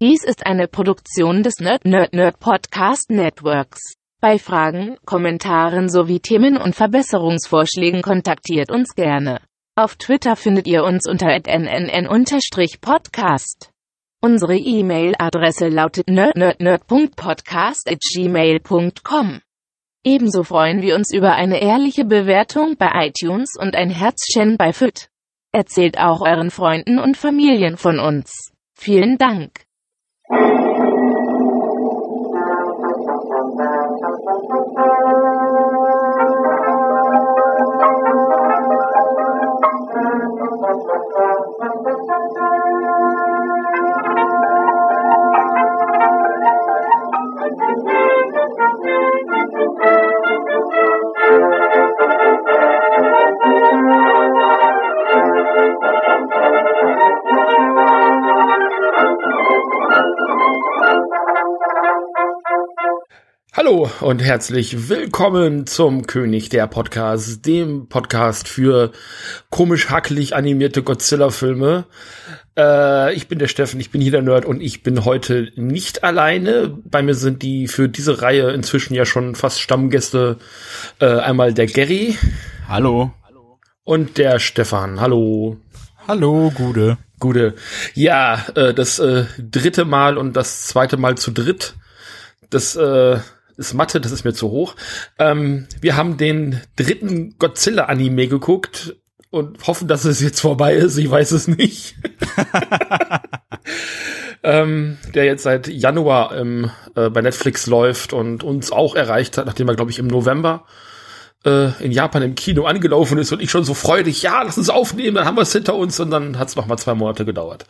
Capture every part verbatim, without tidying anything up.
Dies ist eine Produktion des Nerd Nerd Nerd Podcast Networks. Bei Fragen, Kommentaren sowie Themen- und Verbesserungsvorschlägen kontaktiert uns gerne. Auf Twitter findet ihr uns unter at n n n podcast. Unsere E-Mail-Adresse lautet nerd nerd nerd punkt podcast at gmail punkt com. Ebenso freuen wir uns über eine ehrliche Bewertung bei iTunes und ein Herzchen bei F Y T. Erzählt auch euren Freunden und Familien von uns. Vielen Dank. Hallo und herzlich willkommen zum König der Podcasts, dem Podcast für komisch hackelig animierte Godzilla-Filme. Äh, ich bin der Steffen, ich bin hier der Nerd und ich bin heute nicht alleine. Bei mir sind die für diese Reihe inzwischen ja schon fast Stammgäste. Äh, einmal der Gary. Hallo. Und der Stefan. Hallo. Hallo, Gude. Gude. Ja, äh, das äh, dritte Mal und das zweite Mal zu dritt. Das äh, ist Mathe, das ist mir zu hoch. Ähm, wir haben den dritten Godzilla-Anime geguckt und hoffen, dass es jetzt vorbei ist. Ich weiß es nicht. ähm, der jetzt seit Januar ähm, äh, bei Netflix läuft und uns auch erreicht hat, nachdem er, glaube ich, im November äh, in Japan im Kino angelaufen ist und ich schon so freudig, ja, lass uns aufnehmen, dann haben wir es hinter uns und dann hat es noch mal zwei Monate gedauert.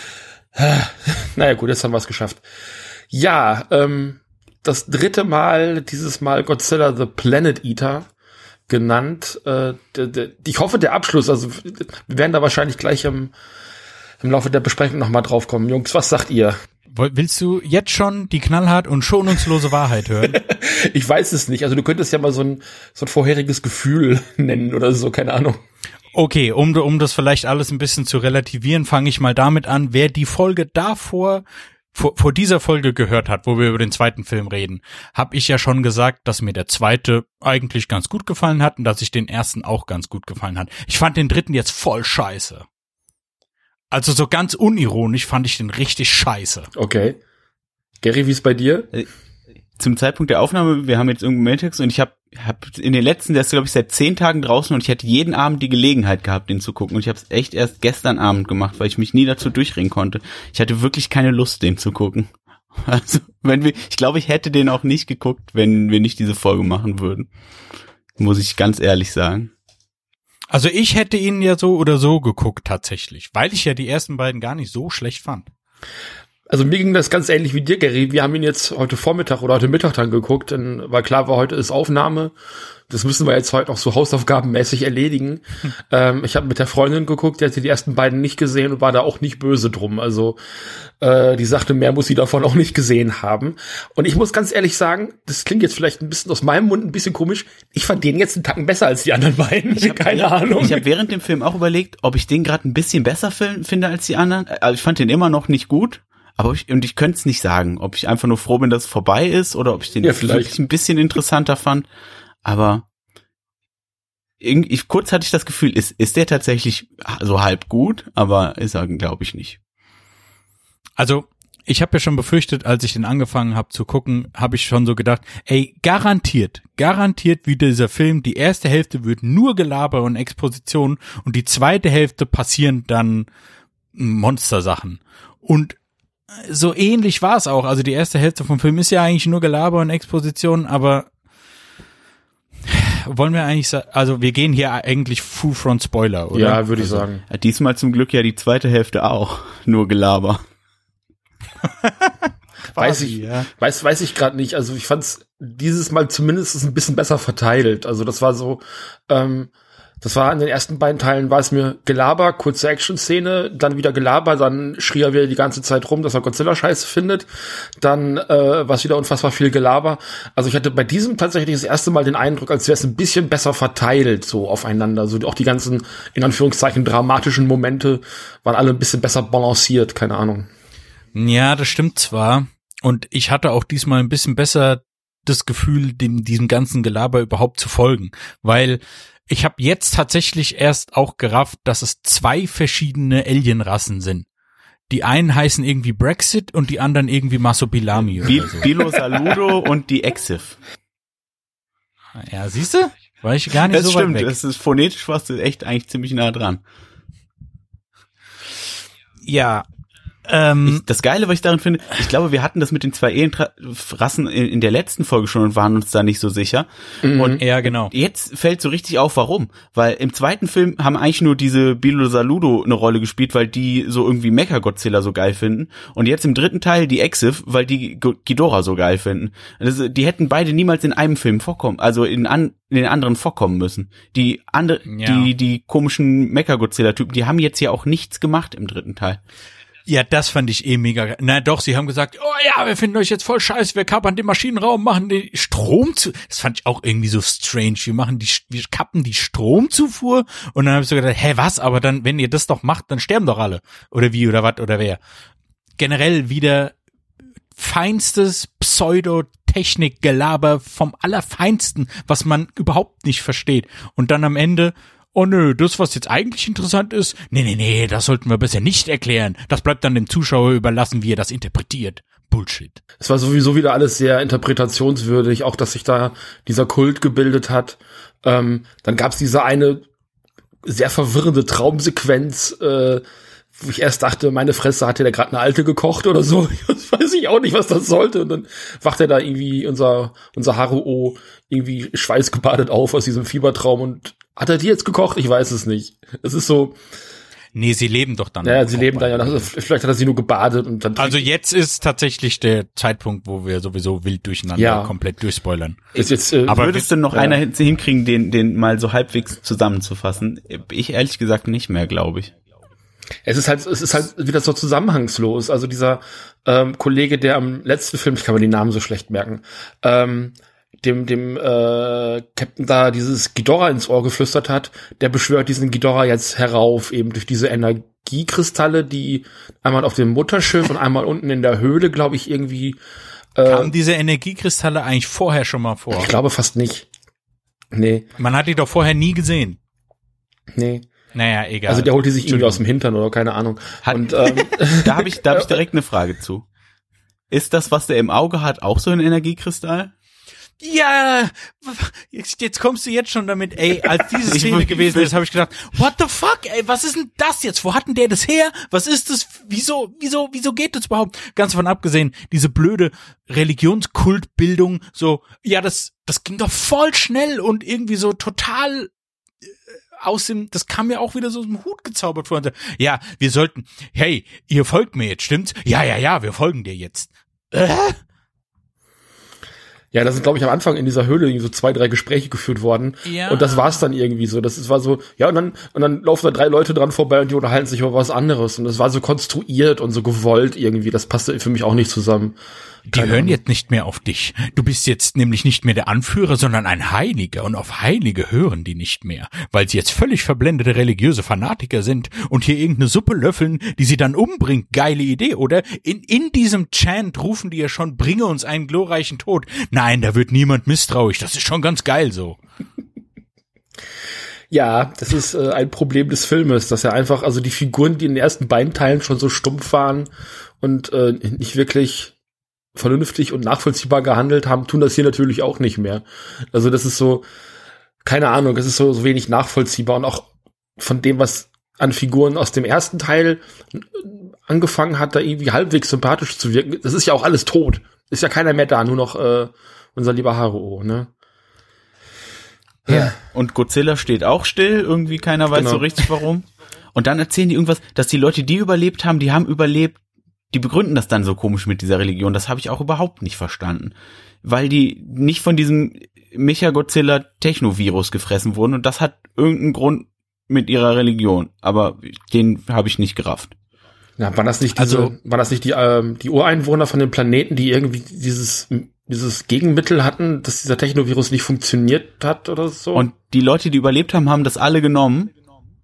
Naja, gut, jetzt haben wir es geschafft. Ja, ähm, das dritte Mal, dieses Mal Godzilla the Planet Eater genannt. Äh, de, de, ich hoffe, der Abschluss, also wir werden da wahrscheinlich gleich im, im Laufe der Besprechung nochmal drauf kommen. Jungs, was sagt ihr? Willst du jetzt schon die knallhart und schonungslose Wahrheit hören? Ich weiß es nicht. Also du könntest ja mal so ein, so ein vorheriges Gefühl nennen oder so, keine Ahnung. Okay, um, um das vielleicht alles ein bisschen zu relativieren, fange ich mal damit an. Wer die Folge davor Vor, vor dieser Folge gehört hat, wo wir über den zweiten Film reden, habe ich ja schon gesagt, dass mir der zweite eigentlich ganz gut gefallen hat und dass ich den ersten auch ganz gut gefallen hat. Ich fand den dritten jetzt voll scheiße. Also so ganz unironisch fand ich den richtig scheiße. Okay. Gary, wie ist bei dir? Zum Zeitpunkt der Aufnahme, wir haben jetzt irgendeinen Matrix und ich habe hab in den letzten, der ist glaube ich seit zehn Tagen draußen und ich hätte jeden Abend die Gelegenheit gehabt, den zu gucken und ich habe es echt erst gestern Abend gemacht, weil ich mich nie dazu durchringen konnte. Ich hatte wirklich keine Lust, den zu gucken. Also, wenn wir, ich glaube, ich hätte den auch nicht geguckt, wenn wir nicht diese Folge machen würden. Muss ich ganz ehrlich sagen. Also ich hätte ihn ja so oder so geguckt tatsächlich, weil ich ja die ersten beiden gar nicht so schlecht fand. Also mir ging das ganz ähnlich wie dir, Gary. Wir haben ihn jetzt heute Vormittag oder heute Mittag dann geguckt, denn, weil klar war, heute ist Aufnahme. Das müssen wir jetzt heute noch so hausaufgabenmäßig erledigen. Hm. Ähm, ich habe mit der Freundin geguckt, die hatte die ersten beiden nicht gesehen und war da auch nicht böse drum. Also äh, die sagte, mehr muss sie davon auch nicht gesehen haben. Und ich muss ganz ehrlich sagen, das klingt jetzt vielleicht ein bisschen aus meinem Mund ein bisschen komisch. Ich fand den jetzt einen Tacken besser als die anderen beiden. Ich hab, Keine Ahnung. Ich habe während dem Film auch überlegt, ob ich den gerade ein bisschen besser finde als die anderen. Also ich fand den immer noch nicht gut. Aber ich, und ich könnte es nicht sagen, ob ich einfach nur froh bin, dass es vorbei ist oder ob ich den ja, wirklich ein bisschen interessanter fand. Aber irgendwie, ich, kurz hatte ich das Gefühl, ist, ist der tatsächlich so halb gut, aber ist er, glaube ich, nicht. Also ich habe ja schon befürchtet, als ich den angefangen habe zu gucken, habe ich schon so gedacht, ey, garantiert, garantiert wie dieser Film, die erste Hälfte wird nur Gelaber und Exposition und die zweite Hälfte passieren dann Monstersachen. Und so ähnlich war es auch. Also die erste Hälfte vom Film ist ja eigentlich nur Gelaber und Exposition, aber wollen wir eigentlich sagen, also wir gehen hier eigentlich Full Front Spoiler, oder? Ja, würde ich also, sagen. Ja, diesmal zum Glück ja die zweite Hälfte auch. Nur Gelaber. weiß ich, ja. weiß, weiß ich gerade nicht. Also ich fand's dieses Mal zumindest ein bisschen besser verteilt. Also das war so, ähm, das war in den ersten beiden Teilen war es mir Gelaber, kurze Action-Szene, dann wieder Gelaber, dann schrie er wieder die ganze Zeit rum, dass er Godzilla scheiße findet, dann äh, war es wieder unfassbar viel Gelaber. Also ich hatte bei diesem tatsächlich das erste Mal den Eindruck, als wäre es ein bisschen besser verteilt so aufeinander. So auch die ganzen, in Anführungszeichen, dramatischen Momente waren alle ein bisschen besser balanciert, keine Ahnung. Ja, das stimmt zwar. Und ich hatte auch diesmal ein bisschen besser das Gefühl, dem diesem ganzen Gelaber überhaupt zu folgen. Weil ich habe jetzt tatsächlich erst auch gerafft, dass es zwei verschiedene Alienrassen sind. Die einen heißen irgendwie Brexit und die anderen irgendwie Masobilami oder so. Bilo Saludo und die Exif. Ja, siehst du? War ich gar nicht das so stimmt, weit weg. Das ist phonetisch fast echt eigentlich ziemlich nah dran. Ja, ähm, Ich, das Geile, was ich darin finde, ich glaube, wir hatten das mit den zwei Alienrassen in, in der letzten Folge schon und waren uns da nicht so sicher. Mhm. Und ja, genau. jetzt fällt so richtig auf, warum. Weil im zweiten Film haben eigentlich nur diese Bilo Saludo eine Rolle gespielt, weil die so irgendwie Mecha-Godzilla so geil finden. Und jetzt im dritten Teil die Exif, weil die Ghidorah so geil finden. Also, die hätten beide niemals in einem Film vorkommen, also in, an, in den anderen vorkommen müssen. Die andere, Ja. die, die komischen Mecha-Godzilla-Typen, die haben jetzt ja auch nichts gemacht im dritten Teil. Ja, das fand ich eh mega geil. Na doch, sie haben gesagt, oh ja, wir finden euch jetzt voll scheiße, wir kappern den Maschinenraum, machen den Strom zu. Das fand ich auch irgendwie so strange. Wir machen die, wir kappen die Stromzufuhr und dann habe ich so gedacht, hä, was? Aber dann, wenn ihr das doch macht, dann sterben doch alle. Oder wie, oder was, oder wer. Generell wieder feinstes Pseudotechnik-Gelaber vom Allerfeinsten, was man überhaupt nicht versteht. Und dann am Ende, oh nö, das, was jetzt eigentlich interessant ist, nee, nee, nee, das sollten wir besser nicht erklären. Das bleibt dann dem Zuschauer überlassen, wie er das interpretiert. Bullshit. Es war sowieso wieder alles sehr interpretationswürdig, auch dass sich da dieser Kult gebildet hat. Ähm, dann gab's diese eine sehr verwirrende Traumsequenz, äh, wo ich erst dachte, meine Fresse, hat der gerade eine Alte gekocht oder so. Das weiß ich auch nicht, was das sollte. Und dann wacht er da irgendwie, unser unser Haruo, irgendwie schweißgebadet auf aus diesem Fiebertraum. Und hat er die jetzt gekocht? Ich weiß es nicht. Es ist so. Nee, sie leben doch dann. Ja, sie leben da ja. Also vielleicht hat er sie nur gebadet und dann. Also jetzt ist tatsächlich der Zeitpunkt, wo wir sowieso wild durcheinander Ja. komplett durchspoilern. ist jetzt. Äh, Aber Würdest du noch ja. einer hin- hinkriegen, den, den mal so halbwegs zusammenzufassen? Ich ehrlich gesagt nicht mehr, glaube ich. Es ist halt, es ist halt wieder so zusammenhangslos. Also dieser ähm, Kollege, der am letzten Film, ich kann mir die Namen so schlecht merken, ähm, dem dem äh, Captain da dieses Ghidorah ins Ohr geflüstert hat, der beschwört diesen Ghidorah jetzt herauf, eben durch diese Energiekristalle, die einmal auf dem Mutterschiff und einmal unten in der Höhle, glaube ich, irgendwie. Äh, kamen diese Energiekristalle eigentlich vorher schon mal vor? ich glaube fast nicht. Nee, Man hat die doch vorher nie gesehen. nee. Naja, egal. Also der holt die sich irgendwie aus dem Hintern oder keine Ahnung. Hat- Und ähm, Da habe ich, da hab ich direkt eine Frage zu. Ist das, was der im Auge hat, auch so ein Energiekristall? Ja, jetzt, jetzt kommst du jetzt schon damit, ey, als diese Ich Szene will- gewesen ist, habe ich gedacht, what the fuck, ey, was ist denn das jetzt? Wo hatten der das her? Was ist das? Wieso, wieso, wieso geht das überhaupt? Ganz davon abgesehen, diese blöde Religionskultbildung, so, ja, das, das ging doch voll schnell und irgendwie so total äh, aus dem, das kam mir auch wieder so aus dem Hut gezaubert vor. Ja, wir sollten, hey, ihr folgt mir jetzt, stimmt's? Ja, ja, ja, wir folgen dir jetzt. Äh? ja, da sind, glaube ich, am Anfang in dieser Höhle irgendwie so zwei, drei Gespräche geführt worden. Ja. Und das war's dann irgendwie so. Das ist, war so, ja, und dann, und dann laufen da drei Leute dran vorbei und die unterhalten sich über was anderes. Und das war so konstruiert und so gewollt irgendwie. Das passte für mich auch nicht zusammen. Die Keine hören Ahnung. jetzt nicht mehr auf dich. Du bist jetzt nämlich nicht mehr der Anführer, sondern ein Heiliger. Und auf Heilige hören die nicht mehr, weil sie jetzt völlig verblendete religiöse Fanatiker sind und hier irgendeine Suppe löffeln, die sie dann umbringt. Geile Idee, oder? In, in diesem Chant rufen die ja schon, bringe uns einen glorreichen Tod. Nein, da wird niemand misstrauisch. Das ist schon ganz geil so. Ja, das ist äh, ein Problem des Filmes, dass er einfach, also die Figuren, die in den ersten beiden Teilen schon so stumpf waren und äh, nicht wirklich vernünftig und nachvollziehbar gehandelt haben, tun das hier natürlich auch nicht mehr. Also das ist so, keine Ahnung, das ist so, so wenig nachvollziehbar und auch von dem, was an Figuren aus dem ersten Teil angefangen hat, da irgendwie halbwegs sympathisch zu wirken. Das ist ja auch alles tot. Ist ja keiner mehr da, nur noch äh, unser lieber Haruo, ne? Ja. Und Godzilla steht auch still, irgendwie keiner weiß Genau. so richtig warum. Und dann erzählen die irgendwas, dass die Leute, die überlebt haben, die haben überlebt, die begründen das dann so komisch mit dieser Religion. Das habe ich auch überhaupt nicht verstanden. Weil die nicht von diesem Mecha-Godzilla-Techno-Virus gefressen wurden und das hat irgendeinen Grund mit ihrer Religion. Aber den habe ich nicht gerafft. Ja, waren das nicht diese, Also- waren das nicht die, ähm, die Ureinwohner von den Planeten, die irgendwie dieses, dieses Gegenmittel hatten, dass dieser Technovirus nicht funktioniert hat oder so? Und die Leute, die überlebt haben, haben das alle genommen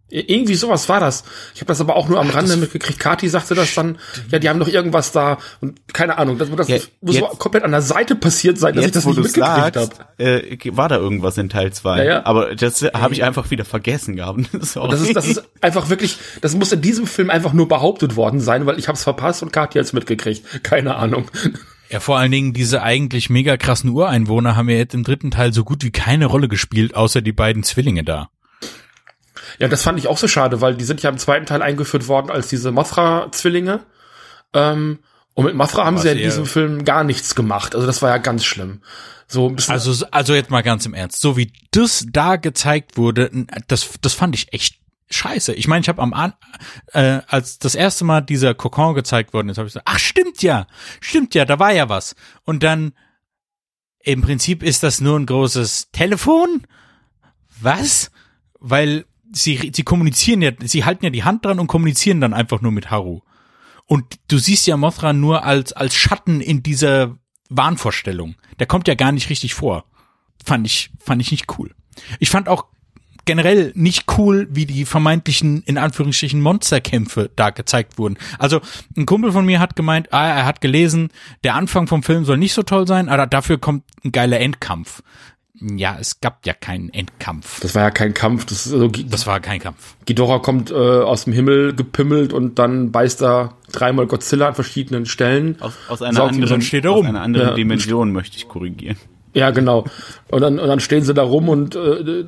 Irgendwie sowas war das. Ich habe das aber auch nur am Ach, Rande mitgekriegt. Kathi sagte das dann, ja, die haben doch irgendwas da und keine Ahnung, das, das ja, muss jetzt, komplett an der Seite passiert sein, dass jetzt, ich das nicht mitgekriegt habe. Äh, war da irgendwas in Teil zwei? Ja, ja. Aber das habe ich einfach wieder vergessen gehabt. Sorry. Das ist, das ist einfach wirklich, das muss in diesem Film einfach nur behauptet worden sein, weil ich habe es verpasst und Kathi hat's mitgekriegt. Keine Ahnung. Ja, vor allen Dingen diese eigentlich mega krassen Ureinwohner haben ja jetzt im dritten Teil so gut wie keine Rolle gespielt, außer die beiden Zwillinge da. Ja, das fand ich auch so schade, weil die sind ja im zweiten Teil eingeführt worden als diese Mothra-Zwillinge. Ähm, und mit Mothra haben sie ja in diesem Film gar nichts gemacht. Also das war ja ganz schlimm. So ein bisschen. Also, also jetzt mal ganz im Ernst. So wie das da gezeigt wurde, das, das fand ich echt scheiße. Ich meine, ich habe am An äh, als das erste Mal dieser Kokon gezeigt worden ist, habe ich gesagt, ach stimmt ja, stimmt ja, da war ja was. Und dann im Prinzip ist das nur ein großes Telefon. Was? Weil sie sie kommunizieren ja, sie halten ja die Hand dran und kommunizieren dann einfach nur mit Haru. Und du siehst ja Mothra nur als als Schatten in dieser Wahnvorstellung. Der kommt ja gar nicht richtig vor. Fand ich fand ich nicht cool. Ich fand auch generell nicht cool, wie die vermeintlichen, in Anführungsstrichen, Monsterkämpfe da gezeigt wurden. Also ein Kumpel von mir hat gemeint, ah, er hat gelesen, der Anfang vom Film soll nicht so toll sein, aber dafür kommt ein geiler Endkampf. Ja, es gab ja keinen Endkampf. Das war ja kein Kampf. Das, ist also, das war kein Kampf. Ghidorah kommt äh, aus dem Himmel gepimmelt und dann beißt er dreimal Godzilla an verschiedenen Stellen. Aus, aus einer anderen, steht er aus rum. einer anderen ja. Dimension möchte ich korrigieren. Ja, genau. Und dann, und dann stehen sie da rum und äh,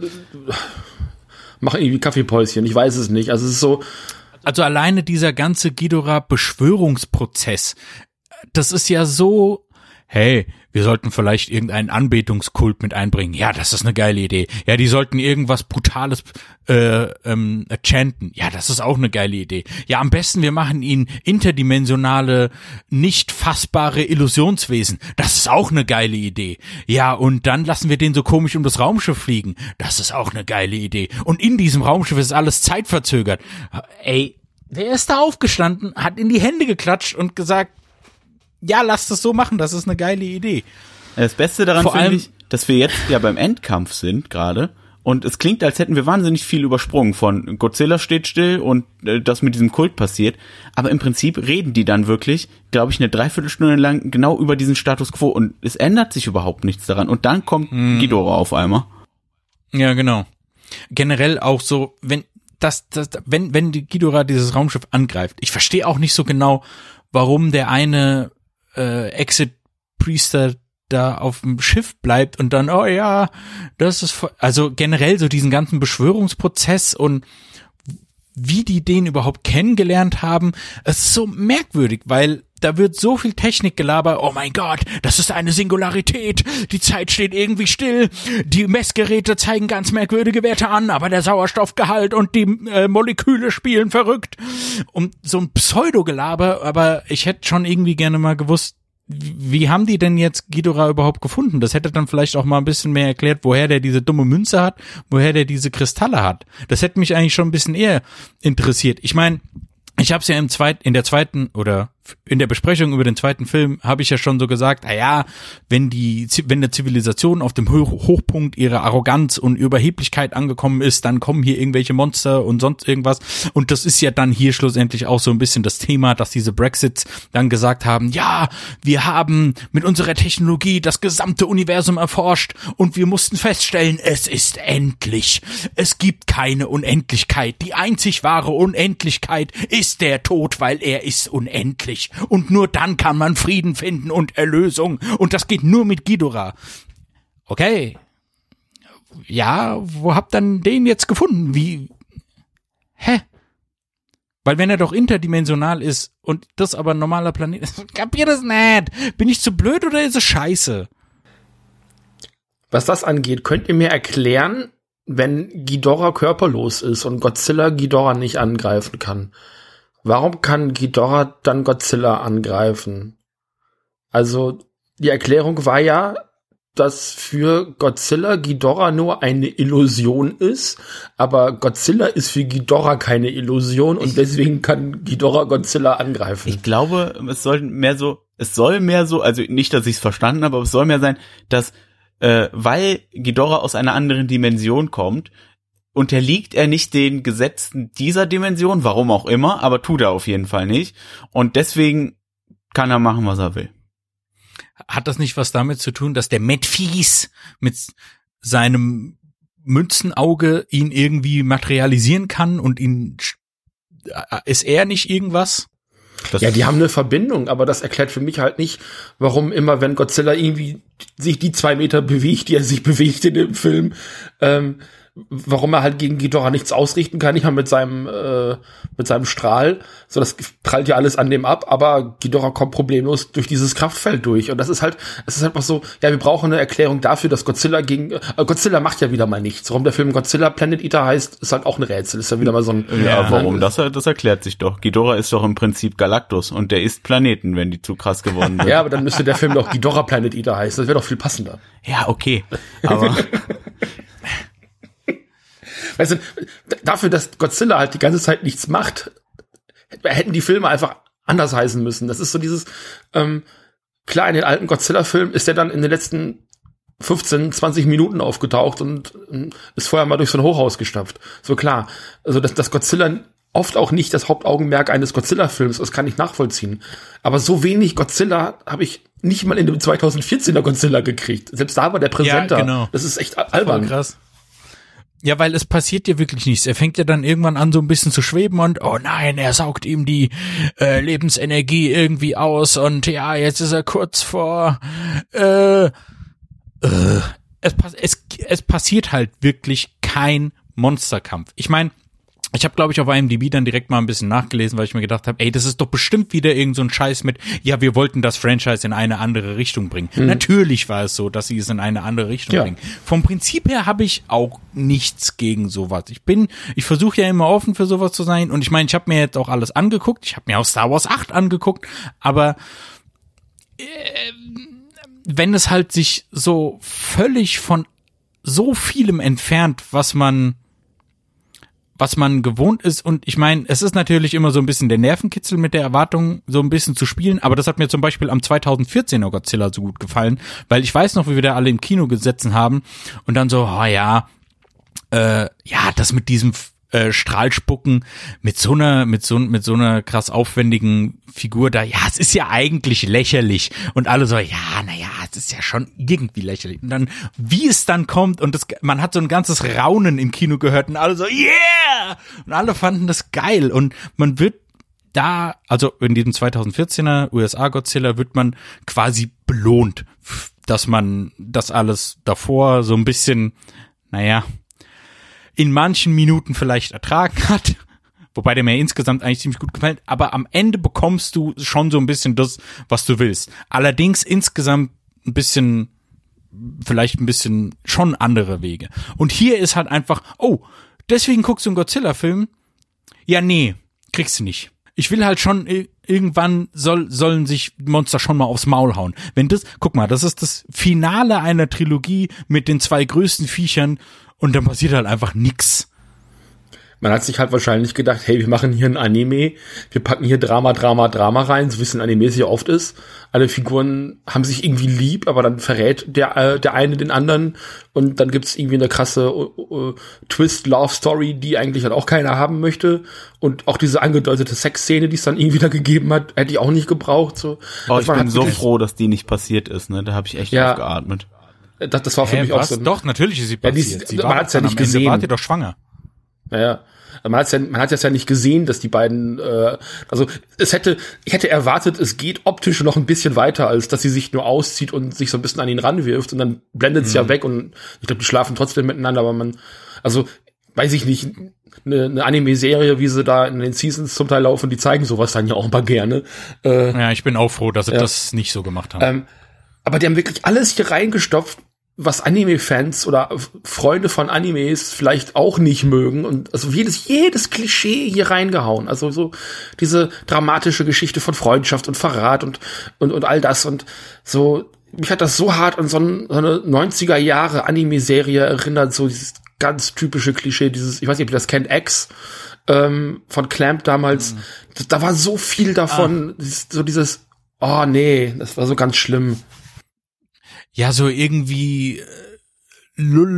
machen irgendwie Kaffeepäuschen. Ich weiß es nicht. Also es ist so. Also alleine dieser ganze Ghidorah-Beschwörungsprozess, das ist ja so, hey, wir sollten vielleicht irgendeinen Anbetungskult mit einbringen. Ja, das ist eine geile Idee. Ja, die sollten irgendwas Brutales äh, ähm, chanten. Ja, das ist auch eine geile Idee. Ja, am besten wir machen ihn interdimensionale, nicht fassbare Illusionswesen. Das ist auch eine geile Idee. Ja, und dann lassen wir den so komisch um das Raumschiff fliegen. Das ist auch eine geile Idee. Und in diesem Raumschiff ist alles zeitverzögert. Ey, wer ist da aufgestanden, hat in die Hände geklatscht und gesagt, ja, lass das so machen, das ist eine geile Idee. Das Beste daran finde ich, dass wir jetzt ja beim Endkampf sind gerade und es klingt, als hätten wir wahnsinnig viel übersprungen von Godzilla steht still und äh, das mit diesem Kult passiert, aber im Prinzip reden die dann wirklich, glaube ich, eine Dreiviertelstunde lang genau über diesen Status Quo und es ändert sich überhaupt nichts daran und dann kommt hm. Ghidorah auf einmal. Ja, genau. Generell auch so, wenn das, das wenn wenn die Ghidorah dieses Raumschiff angreift, ich verstehe auch nicht so genau, warum der eine Äh, Exit-Priester da auf dem Schiff bleibt und dann, oh ja, das ist, also generell so diesen ganzen Beschwörungsprozess und wie die den überhaupt kennengelernt haben, es ist so merkwürdig, weil da wird so viel Technik gelabert, oh mein Gott, das ist eine Singularität, die Zeit steht irgendwie still, die Messgeräte zeigen ganz merkwürdige Werte an, aber der Sauerstoffgehalt und die äh, Moleküle spielen verrückt. Und so ein Pseudogelaber, aber ich hätte schon irgendwie gerne mal gewusst, wie haben die denn jetzt Ghidorah überhaupt gefunden? Das hätte dann vielleicht auch mal ein bisschen mehr erklärt, woher der diese dumme Münze hat, woher der diese Kristalle hat. Das hätte mich eigentlich schon ein bisschen eher interessiert. Ich meine, ich habe es ja im zweiten, in der zweiten oder in der Besprechung über den zweiten Film habe ich ja schon so gesagt, naja, wenn die, wenn eine Zivilisation auf dem Hochpunkt ihrer Arroganz und Überheblichkeit angekommen ist, dann kommen hier irgendwelche Monster und sonst irgendwas. Und das ist ja dann hier schlussendlich auch so ein bisschen das Thema, dass diese Brexits dann gesagt haben, ja, wir haben mit unserer Technologie das gesamte Universum erforscht und wir mussten feststellen, es ist endlich. Es gibt keine Unendlichkeit. Die einzig wahre Unendlichkeit ist der Tod, weil er ist unendlich. Und nur dann kann man Frieden finden und Erlösung. Und das geht nur mit Ghidorah. Okay. Ja, wo habt ihr den jetzt gefunden? Wie? Hä? Weil wenn er doch interdimensional ist und das aber ein normaler Planet ist, kapiert das nicht? Bin ich zu blöd oder ist es scheiße? Was das angeht, könnt ihr mir erklären, wenn Ghidorah körperlos ist und Godzilla Ghidorah nicht angreifen kann? Warum kann Ghidorah dann Godzilla angreifen? Also, die Erklärung war ja, dass für Godzilla Ghidorah nur eine Illusion ist, aber Godzilla ist für Ghidorah keine Illusion und deswegen kann Ghidorah Godzilla angreifen. Ich glaube, es soll mehr so, es soll mehr so, also nicht, dass ich es verstanden habe, aber es soll mehr sein, dass, äh, weil Ghidorah aus einer anderen Dimension kommt, unterliegt er nicht den Gesetzen dieser Dimension, warum auch immer, aber tut er auf jeden Fall nicht. Und deswegen kann er machen, was er will. Hat das nicht was damit zu tun, dass der Metphis mit seinem Münzenauge ihn irgendwie materialisieren kann und ihn, ist er nicht irgendwas? Das ja, die haben eine Verbindung, aber das erklärt für mich halt nicht, warum immer, wenn Godzilla irgendwie sich die zwei Meter bewegt, die er sich bewegt in dem Film, ähm, warum er halt gegen Ghidorah nichts ausrichten kann, nicht mal mit seinem äh, mit seinem Strahl, so das prallt ja alles an dem ab, aber Ghidorah kommt problemlos durch dieses Kraftfeld durch und das ist halt, es ist einfach so, ja, wir brauchen eine Erklärung dafür, dass Godzilla gegen äh, Godzilla macht ja wieder mal nichts. Warum der Film Godzilla Planet Eater heißt, ist halt auch ein Rätsel, ist ja wieder mal so ein ja, ja warum das das erklärt sich doch. Ghidorah ist doch im Prinzip Galactus und der isst Planeten, wenn die zu krass geworden sind. Ja, aber dann müsste der Film doch Ghidorah Planet Eater heißen, das wäre doch viel passender. Ja, okay, aber weißt du, dafür, dass Godzilla halt die ganze Zeit nichts macht, hätten die Filme einfach anders heißen müssen. Das ist so dieses, ähm, klar, in den alten Godzilla-Filmen ist der dann in den letzten fünfzehn, zwanzig Minuten aufgetaucht und ähm, ist vorher mal durch so ein Hochhaus gestapft. So klar. Also, dass, dass Godzilla oft auch nicht das Hauptaugenmerk eines Godzilla-Films, das kann ich nachvollziehen. Aber so wenig Godzilla habe ich nicht mal in dem zweitausendvierzehner Godzilla gekriegt. Selbst da war der präsenter. Ja, genau. Das ist echt albern. Voll krass. Ja, weil es passiert ja wirklich nichts. Er fängt ja dann irgendwann an, so ein bisschen zu schweben und oh nein, er saugt ihm die äh, Lebensenergie irgendwie aus und ja, jetzt ist er kurz vor äh, äh, es, es, es passiert halt wirklich kein Monsterkampf. Ich meine, ich habe, glaube ich, auf I M D B dann direkt mal ein bisschen nachgelesen, weil ich mir gedacht habe, ey, das ist doch bestimmt wieder irgend so ein Scheiß mit, ja, wir wollten das Franchise in eine andere Richtung bringen. Mhm. Natürlich war es so, dass sie es in eine andere Richtung ja. bringen. Vom Prinzip her habe ich auch nichts gegen sowas. Ich bin, ich versuche ja immer offen für sowas zu sein und ich meine, ich habe mir jetzt auch alles angeguckt. Ich habe mir auch Star Wars acht angeguckt, aber äh, wenn es halt sich so völlig von so vielem entfernt, was man was man gewohnt ist und ich meine, es ist natürlich immer so ein bisschen der Nervenkitzel mit der Erwartung, so ein bisschen zu spielen, aber das hat mir zum Beispiel am zweitausendvierzehner Godzilla so gut gefallen, weil ich weiß noch, wie wir da alle im Kino gesessen haben und dann so, oh ja, äh, ja, das mit diesem äh, Strahlspucken mit so einer, mit so, mit so einer krass aufwendigen Figur da, ja, es ist ja eigentlich lächerlich und alle so, ja, naja, es ist ja schon irgendwie lächerlich und dann, wie es dann kommt und das, man hat so ein ganzes Raunen im Kino gehört und alle so, yeah! Und alle fanden das geil und man wird da, also in diesem zweitausendvierzehner U S A Godzilla wird man quasi belohnt, dass man das alles davor so ein bisschen, naja, in manchen Minuten vielleicht ertragen hat, wobei der mir insgesamt eigentlich ziemlich gut gefällt, aber am Ende bekommst du schon so ein bisschen das, was du willst. Allerdings insgesamt ein bisschen, vielleicht ein bisschen schon andere Wege. Und hier ist halt einfach, oh, deswegen guckst du einen Godzilla-Film? Ja, nee, kriegst du nicht. Ich will halt schon, irgendwann soll, sollen sich Monster schon mal aufs Maul hauen. Wenn das, guck mal, das ist das Finale einer Trilogie mit den zwei größten Viechern und dann passiert halt einfach nix. Man hat sich halt wahrscheinlich gedacht, hey, wir machen hier ein Anime, wir packen hier Drama, Drama, Drama rein, so wie es in Animes ja oft ist. Alle Figuren haben sich irgendwie lieb, aber dann verrät der äh, der eine den anderen und dann gibt's irgendwie eine krasse uh, uh, Twist-Love-Story, die eigentlich halt auch keiner haben möchte. Und auch diese angedeutete Sexszene, die es dann irgendwie da gegeben hat, hätte ich auch nicht gebraucht. So. Oh, ich bin halt so froh, dass die nicht passiert ist, ne? Da habe ich echt ja, aufgeatmet. Das, das war für Hä, mich was? auch so. Doch, natürlich ist sie passiert. Ja, die, sie man war hat's ja nicht am Ende gesehen. War sie doch schwanger. Naja, man hat's ja, man hat es ja nicht gesehen, dass die beiden, äh, also es hätte, ich hätte erwartet, es geht optisch noch ein bisschen weiter, als dass sie sich nur auszieht und sich so ein bisschen an ihn ranwirft und dann blendet es mhm. ja weg und ich glaube, die schlafen trotzdem miteinander, aber man, also weiß ich nicht, eine, eine Anime-Serie, wie sie da in den Seasons zum Teil laufen, die zeigen sowas dann ja auch mal gerne. Äh, ja, ich bin auch froh, dass sie ja. das nicht so gemacht haben. Ähm, aber die haben wirklich alles hier reingestopft, was Anime-Fans oder Freunde von Animes vielleicht auch nicht mögen und also jedes jedes Klischee hier reingehauen, also so diese dramatische Geschichte von Freundschaft und Verrat und und und all das und so, mich hat das so hart an so, ein, so eine neunziger Jahre Anime-Serie erinnert, so dieses ganz typische Klischee, dieses, ich weiß nicht, ob ihr das kennt, X ähm, von Clamp damals, mhm. da, da war so viel davon, ah. so dieses, oh nee, das war so ganz schlimm. Ja, so irgendwie äh, Lull,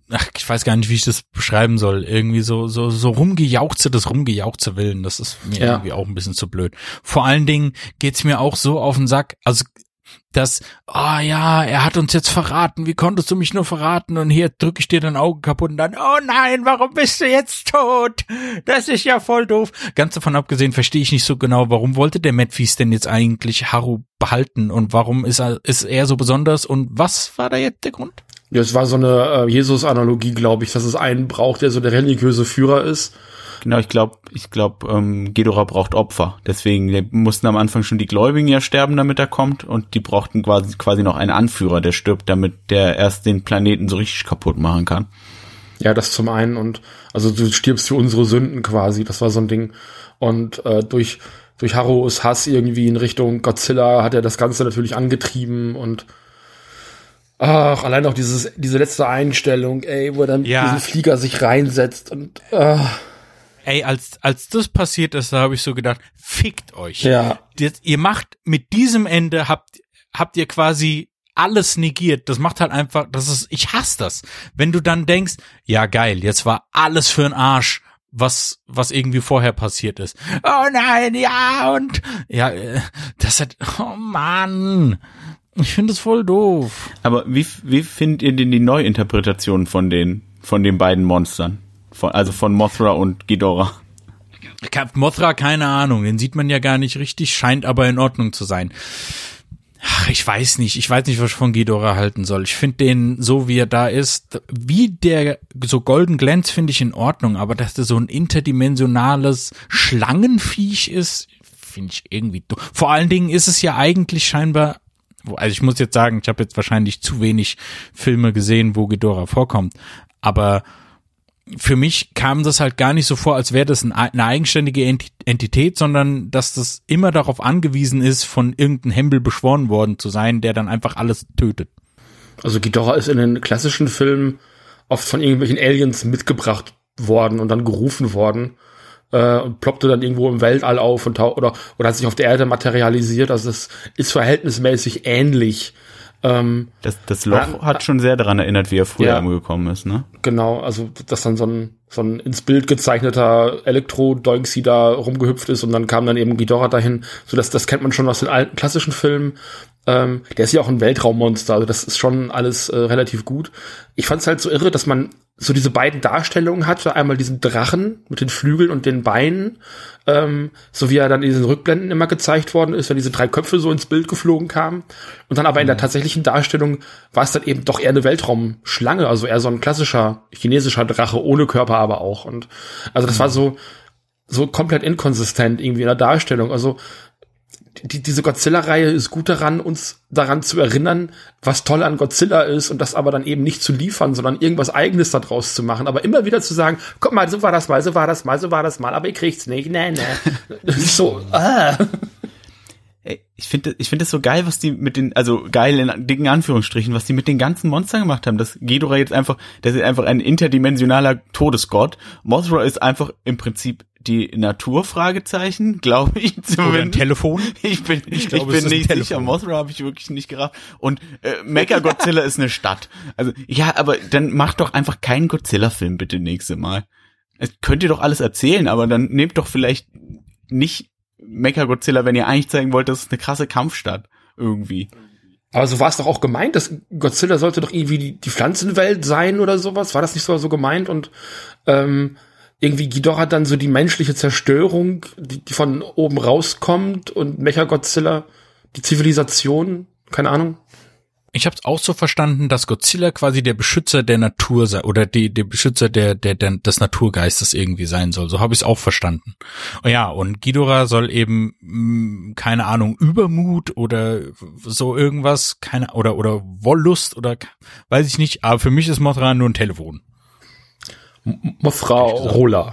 ach, ich weiß gar nicht, wie ich das beschreiben soll. Irgendwie so, so, so rumgejauchze des Rumgejauchze Willen. Das ist mir ja. irgendwie auch ein bisschen zu blöd. Vor allen Dingen geht's mir auch so auf den Sack, also, dass, oh ja, er hat uns jetzt verraten, wie konntest du mich nur verraten und hier drücke ich dir dein Auge kaputt und dann, oh nein, warum bist du jetzt tot? Das ist ja voll doof. Ganz davon abgesehen verstehe ich nicht so genau, warum wollte der Medfeast denn jetzt eigentlich Haru behalten und warum ist er, ist er so besonders und was war da jetzt der Grund? Ja, es war so eine äh, Jesus-Analogie, glaube ich, dass es einen braucht, der so der religiöse Führer ist. Genau, ich glaube, ich glaube, ähm, Ghidorah braucht Opfer. Deswegen die mussten am Anfang schon die Gläubigen ja sterben, damit er kommt. Und die brauchten quasi quasi noch einen Anführer, der stirbt, damit der erst den Planeten so richtig kaputt machen kann. Ja, das zum einen. Und also du stirbst für unsere Sünden quasi. Das war so ein Ding. Und äh, durch durch Harus Hass irgendwie in Richtung Godzilla hat er das Ganze natürlich angetrieben. Und ach, allein auch dieses diese letzte Einstellung, ey, wo er dann ja. diesen Flieger sich reinsetzt und äh, Ey, als als das passiert ist, da habe ich so gedacht, fickt euch. Ja. Jetzt, ihr macht mit diesem Ende habt habt ihr quasi alles negiert. Das macht halt einfach, das ist, ich hasse das. Wenn du dann denkst, ja geil, jetzt war alles für 'n Arsch, was was irgendwie vorher passiert ist. Oh nein, ja und ja, das hat, oh Mann. Ich finde das voll doof. Aber wie wie findet ihr denn die Neuinterpretation von den von den beiden Monstern? Von, also von Mothra und Ghidorah. Mothra, keine Ahnung, den sieht man ja gar nicht richtig, scheint aber in Ordnung zu sein. Ach, ich weiß nicht, ich weiß nicht, was ich von Ghidorah halten soll. Ich finde den, so wie er da ist, wie der so golden glänzt, finde ich in Ordnung, aber dass der so ein interdimensionales Schlangenviech ist, finde ich irgendwie doof. Vor allen Dingen ist es ja eigentlich scheinbar, also ich muss jetzt sagen, ich habe jetzt wahrscheinlich zu wenig Filme gesehen, wo Ghidorah vorkommt, aber für mich kam das halt gar nicht so vor, als wäre das eine eigenständige Entität, sondern dass das immer darauf angewiesen ist, von irgendeinem Hempel beschworen worden zu sein, der dann einfach alles tötet. Also Ghidorah ist in den klassischen Filmen oft von irgendwelchen Aliens mitgebracht worden und dann gerufen worden äh, und ploppte dann irgendwo im Weltall auf und tau- oder oder hat sich auf der Erde materialisiert. Also das ist verhältnismäßig ähnlich. Ähm, das, das Loch äh, hat schon sehr daran erinnert, wie er früher ja, umgekommen ist, ne? Genau, also dass dann so ein so ein ins Bild gezeichneter Elektro-Doinksy da rumgehüpft ist und dann kam dann eben Ghidorah dahin. So das das kennt man schon aus den alten klassischen Filmen. Ähm, der ist ja auch ein Weltraummonster, also das ist schon alles äh, relativ gut. Ich fand's halt so irre, dass man so diese beiden Darstellungen hatte, einmal diesen Drachen mit den Flügeln und den Beinen, ähm, so wie er dann in diesen Rückblenden immer gezeigt worden ist, wenn diese drei Köpfe so ins Bild geflogen kamen. Und dann aber in der tatsächlichen Darstellung war es dann eben doch eher eine Weltraumschlange, also eher so ein klassischer chinesischer Drache, ohne Körper aber auch. Und also das war so so komplett inkonsistent irgendwie in der Darstellung. Also Die, diese Godzilla-Reihe ist gut daran, uns daran zu erinnern, was toll an Godzilla ist und das aber dann eben nicht zu liefern, sondern irgendwas Eigenes daraus zu machen. Aber immer wieder zu sagen, guck mal, so war das mal, so war das mal, so war das mal, aber ihr kriegt's nicht, nee, nee. Das ist so, ah. Ey, ich finde ich finde es so geil, was die mit den, also geil in dicken Anführungsstrichen, was die mit den ganzen Monstern gemacht haben. Das Ghidorah jetzt einfach, das ist einfach ein interdimensionaler Todesgott. Mothra ist einfach im Prinzip die Natur, Fragezeichen, glaube ich zumindest. Oder ein Telefon. Ich bin, ich, ich glaube, bin nicht sicher. Mothra habe ich wirklich nicht gerafft. Und äh, Mechagodzilla ist eine Stadt. Also ja, aber dann macht doch einfach keinen Godzilla-Film bitte nächste Mal. Es könnt ihr doch alles erzählen, aber dann nehmt doch vielleicht nicht Mechagodzilla, wenn ihr eigentlich zeigen wollt, das ist eine krasse Kampfstadt irgendwie. Aber so war es doch auch gemeint, dass Godzilla sollte doch irgendwie die, die Pflanzenwelt sein oder sowas. War das nicht so, so gemeint? Und ähm, irgendwie Ghidorah dann so die menschliche Zerstörung, die, die von oben rauskommt und Mechagodzilla die Zivilisation, keine Ahnung. Ich habe es auch so verstanden, dass Godzilla quasi der Beschützer der Natur sei oder die der Beschützer der der, der des Naturgeistes irgendwie sein soll. So habe ich es auch verstanden. Und ja, und Ghidorah soll eben mh, keine Ahnung, Übermut oder so irgendwas, keine oder oder Wollust oder weiß ich nicht, aber für mich ist Mothra nur ein Telefon. Mothra Roller.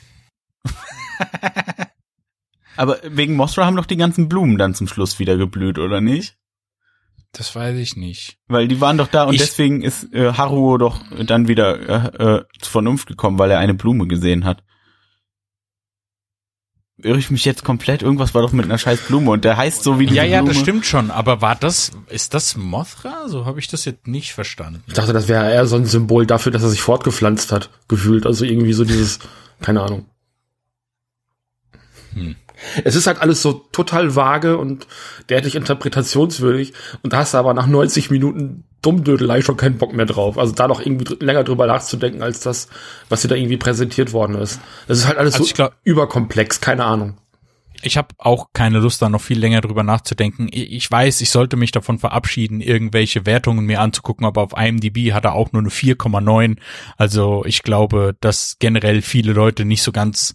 Aber wegen Mothra haben doch die ganzen Blumen dann zum Schluss wieder geblüht, oder nicht? Das weiß ich nicht. Weil die waren doch da und ich, deswegen ist äh, Haruo doch dann wieder äh, äh, zur Vernunft gekommen, weil er eine Blume gesehen hat. irre ich mich jetzt komplett? Irgendwas war doch mit einer scheiß Blume und der heißt so wie die Ja, Blume. ja, das stimmt schon. Aber war das, ist das Mothra? So habe ich das jetzt nicht verstanden. Ich dachte, das wäre eher so ein Symbol dafür, dass er sich fortgepflanzt hat, gefühlt. Also irgendwie so dieses, keine Ahnung. Hm. Es ist halt alles so total vage und derartig interpretationswürdig. Und da hast du aber nach neunzig Minuten Dummdödelei schon keinen Bock mehr drauf. Also da noch irgendwie dr- länger drüber nachzudenken, als das, was dir da irgendwie präsentiert worden ist. Das ist halt alles Also so ich glaub, überkomplex, keine Ahnung. Ich habe auch keine Lust, da noch viel länger drüber nachzudenken. Ich weiß, ich sollte mich davon verabschieden, irgendwelche Wertungen mir anzugucken, aber auf IMDb hat er auch nur eine vier Komma neun. Also ich glaube, dass generell viele Leute nicht so ganz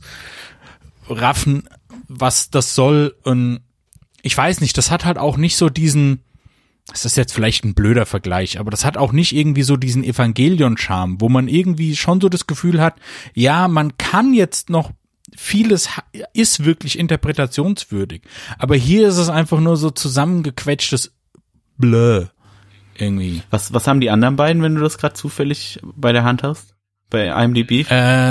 raffen, was das soll. Und ich weiß nicht, das hat halt auch nicht so diesen, das ist jetzt vielleicht ein blöder Vergleich, aber das hat auch nicht irgendwie so diesen Evangelion-Charme, wo man irgendwie schon so das Gefühl hat, ja, man kann jetzt noch, vieles ist wirklich interpretationswürdig, aber hier ist es einfach nur so zusammengequetschtes Blö irgendwie. Was, was haben die anderen beiden, wenn du das gerade zufällig bei der Hand hast? Bei IMDb?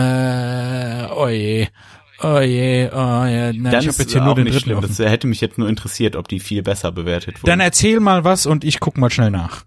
Äh, oh je. Oh je, oh je. Na, Dann ich ist habe jetzt hier auch nur den nicht dritten schlimm. offen. Das hätte mich jetzt nur interessiert, ob die viel besser bewertet wurden. Dann erzähl mal was und ich guck mal schnell nach.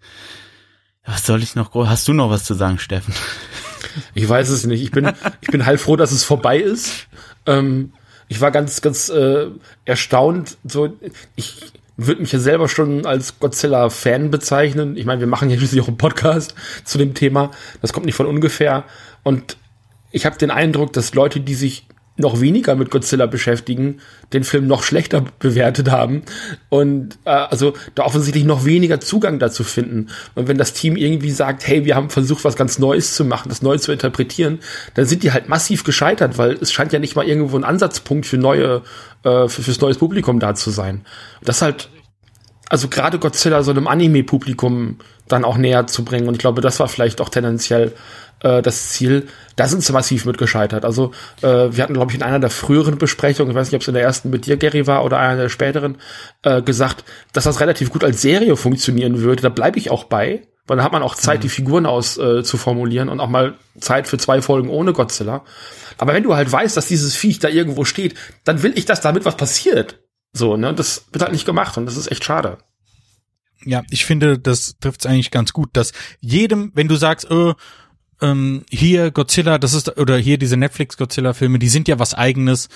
Was soll ich noch? Hast du noch was zu sagen, Steffen? Ich weiß es nicht. Ich bin, ich bin heilfroh, dass es vorbei ist. Ähm, ich war ganz, ganz äh, erstaunt. So, ich würde mich ja selber schon als Godzilla-Fan bezeichnen. Ich meine, wir machen ja schließlich auch einen Podcast zu dem Thema. Das kommt nicht von ungefähr. Und ich habe den Eindruck, dass Leute, die sich noch weniger mit Godzilla beschäftigen, den Film noch schlechter bewertet haben und äh, also da offensichtlich noch weniger Zugang dazu finden. Und wenn das Team irgendwie sagt, hey, wir haben versucht, was ganz Neues zu machen, das neu zu interpretieren, dann sind die halt massiv gescheitert, weil es scheint ja nicht mal irgendwo ein Ansatzpunkt für neue, äh, für, fürs neues Publikum da zu sein. Das halt, also gerade Godzilla so einem Anime-Publikum dann auch näher zu bringen. Und ich glaube, das war vielleicht auch tendenziell äh, das Ziel. Da sind sie massiv mit gescheitert. Also äh, wir hatten, glaube ich, in einer der früheren Besprechungen, ich weiß nicht, ob es in der ersten mit dir, Gary, war oder einer der späteren, äh, gesagt, dass das relativ gut als Serie funktionieren würde. Da bleibe ich auch bei, weil da hat man auch Zeit, mhm. die Figuren aus äh, zu formulieren und auch mal Zeit für zwei Folgen ohne Godzilla. Aber wenn du halt weißt, dass dieses Viech da irgendwo steht, dann will ich, dass damit was passiert. So, ne? Das wird halt nicht gemacht und das ist echt schade. Ja, ich finde, das trifft's eigentlich ganz gut, dass jedem, wenn du sagst, äh, ähm, hier Godzilla, das ist, oder hier diese Netflix-Godzilla-Filme, die sind ja was Eigenes.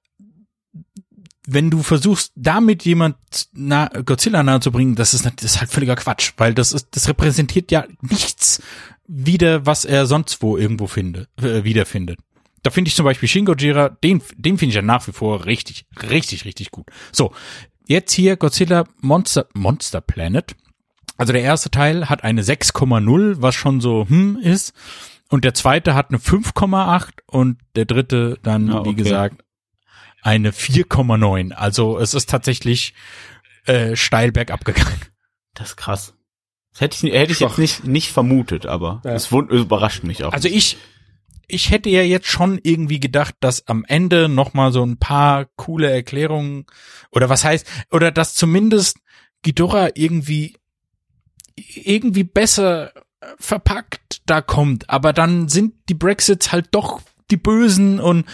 Wenn du versuchst, damit jemand na, Godzilla nahe zu bringen, das ist, das ist halt völliger Quatsch, weil das ist, das repräsentiert ja nichts wieder, was er sonst wo irgendwo finde, äh, wiederfindet. Da finde ich zum Beispiel Shin Gojira, den, den finde ich ja nach wie vor richtig, richtig, richtig gut. So, jetzt hier Godzilla Monster, Monster Planet. Also der erste Teil hat eine sechs Komma null, was schon so hm ist. Und der zweite hat eine fünf Komma acht und der dritte dann, ah, okay. wie gesagt, eine vier Komma neun. Also es ist tatsächlich äh, steil bergab gegangen. Das ist krass. Das hätte ich, hätte ich jetzt nicht, nicht vermutet, aber es ja. überrascht mich auch. Also ich ich hätte ja jetzt schon irgendwie gedacht, dass am Ende noch mal so ein paar coole Erklärungen oder was heißt, oder dass zumindest Ghidorah irgendwie irgendwie besser verpackt da kommt, aber dann sind die Brexits halt doch die Bösen und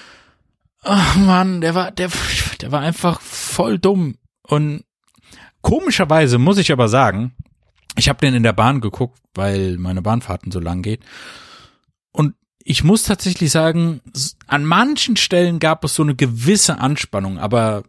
ach Mann, der war der der war einfach voll dumm und komischerweise muss ich aber sagen, ich habe den in der Bahn geguckt, weil meine Bahnfahrten so lang geht und ich muss tatsächlich sagen, an manchen Stellen gab es so eine gewisse Anspannung, aber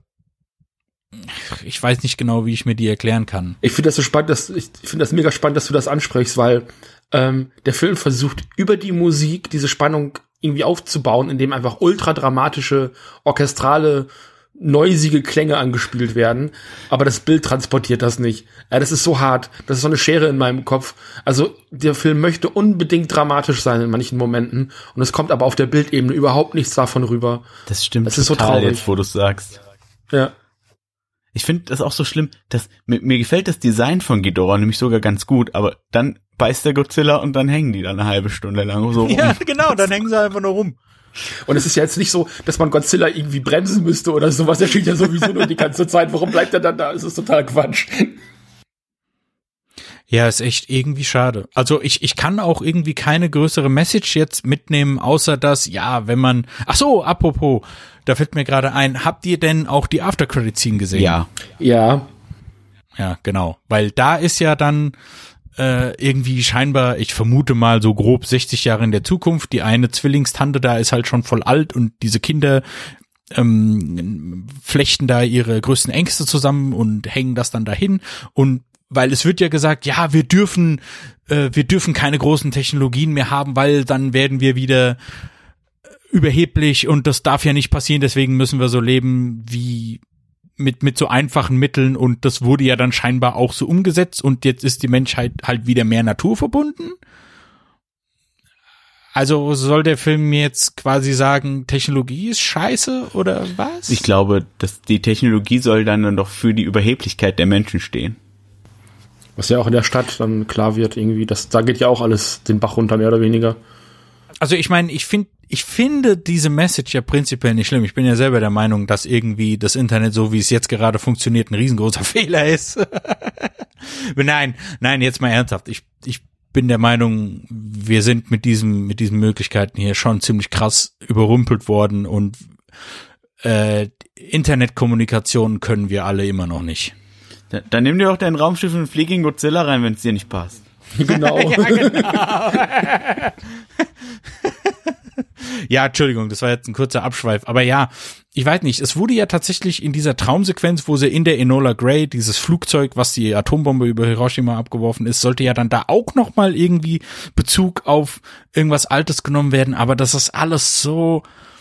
ich weiß nicht genau, wie ich mir die erklären kann. Ich finde das so spannend, dass ich finde das mega spannend, dass du das ansprichst, weil ähm, der Film versucht über die Musik diese Spannung irgendwie aufzubauen, indem einfach ultra dramatische, orchestrale, noisige Klänge angespielt werden, aber das Bild transportiert das nicht. Ja, das ist so hart, das ist so eine Schere in meinem Kopf. Also der Film möchte unbedingt dramatisch sein in manchen Momenten und es kommt aber auf der Bildebene überhaupt nichts davon rüber. Das stimmt. Das ist so traurig, jetzt, wo du es sagst. Ja. Ich finde das auch so schlimm, dass mir, mir gefällt das Design von Ghidorah nämlich sogar ganz gut, aber dann beißt der Godzilla und dann hängen die dann eine halbe Stunde lang so rum. Ja, genau, dann hängen sie einfach nur rum. Und es ist ja jetzt nicht so, dass man Godzilla irgendwie bremsen müsste oder sowas. Der steht ja sowieso nur die ganze Zeit. Warum bleibt er dann da? Es ist total Quatsch. Ja, ist echt irgendwie schade. Also ich ich kann auch irgendwie keine größere Message jetzt mitnehmen, außer dass, ja, wenn man, ach so, apropos, da fällt mir gerade ein, habt ihr denn auch die After-Credit-Scene gesehen? Ja. Ja. Ja, genau. Weil da ist ja dann äh, irgendwie scheinbar, ich vermute mal so grob sechzig Jahre in der Zukunft, die eine Zwillingstante da ist halt schon voll alt und diese Kinder ähm, flechten da ihre größten Ängste zusammen und hängen das dann dahin. Und weil es wird ja gesagt, ja, wir dürfen, äh, wir dürfen keine großen Technologien mehr haben, weil dann werden wir wieder überheblich und das darf ja nicht passieren, deswegen müssen wir so leben wie mit mit so einfachen Mitteln und das wurde ja dann scheinbar auch so umgesetzt und jetzt ist die Menschheit halt wieder mehr naturverbunden. Also soll der Film mir jetzt quasi sagen, Technologie ist scheiße oder was? Ich glaube, dass die Technologie soll dann doch für die Überheblichkeit der Menschen stehen. Was ja auch in der Stadt dann klar wird, irgendwie, dass da geht ja auch alles den Bach runter, mehr oder weniger. Also ich meine, ich finde, ich finde diese Message ja prinzipiell nicht schlimm. Ich bin ja selber der Meinung, dass irgendwie das Internet, so wie es jetzt gerade funktioniert, ein riesengroßer Fehler ist. nein, nein, jetzt mal ernsthaft. Ich, ich bin der Meinung, wir sind mit diesem, mit diesen Möglichkeiten hier schon ziemlich krass überrumpelt worden und äh, Internetkommunikation können wir alle immer noch nicht. Da, dann nimm dir doch dein Raumschiff und flieg in Godzilla rein, wenn es dir nicht passt. Genau. ja, genau. Ja, Entschuldigung, das war jetzt ein kurzer Abschweif. Aber ja, ich weiß nicht, es wurde ja tatsächlich in dieser Traumsequenz, wo sie in der Enola Gray, dieses Flugzeug, was die Atombombe über Hiroshima abgeworfen ist, sollte ja dann da auch nochmal irgendwie Bezug auf irgendwas Altes genommen werden. Aber das ist alles so,